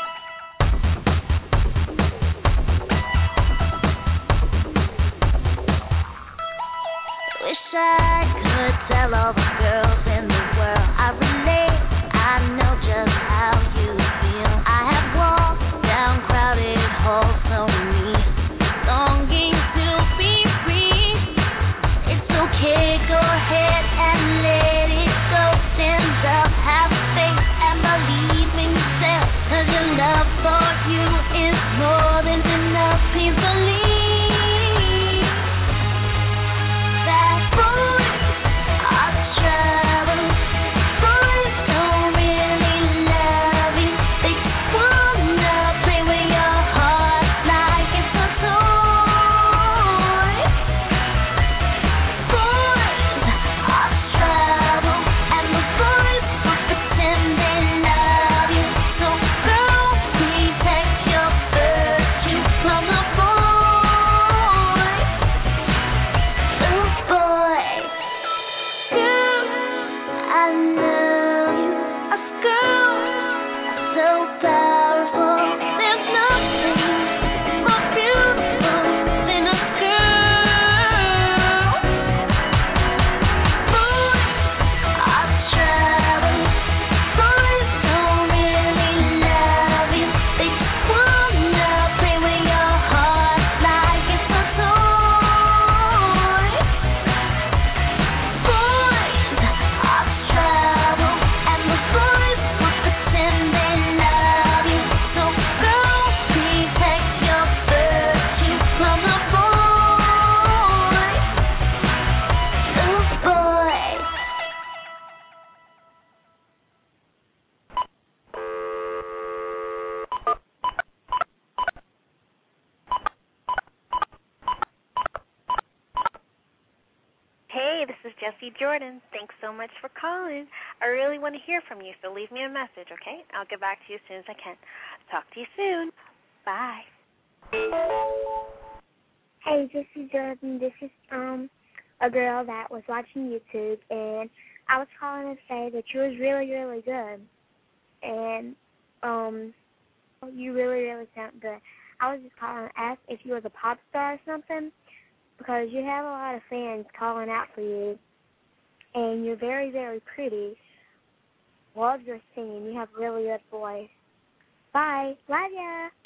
Wish I could tell all the girls in the world I relate. I know just how you feel. I have walked down crowded halls so many, longing to be free. It's okay, go ahead and let it go. Stand up, have faith, and believe in yourself. 'Cause your love for you is more than enough. Please believe that boys are trouble. Boys don't really love you. They just wanna play with your heart like it's a toy. Boys are trouble, and the boys will pretend they love you. So girl, protect your virtue from the boys. Those boys. Girl, I love you. A girl so powerful. There's nothing more beautiful than a girl. Boys are trouble. Boys don't really love you. They just wanna play with your heart like it's a toy. Boys are trouble, and the boys will pretend they love you. So girl, protect your virtue from the boys. Those boys. Hey, this is Jessie Jordan. Thanks so much for calling. I really want to hear from you, so leave me a message, okay? I'll get back to you as soon as I can. Talk to you soon. Bye. Hey, Jessie Jordan. This is a girl that was watching YouTube, and I was calling to say that you was really, really good, and you really, really sound good. I was just calling to ask if you was a pop star or something, because you have a lot of fans calling out for you, and you're very, very pretty. Love your singing. You have a really good voice. Bye. Love ya.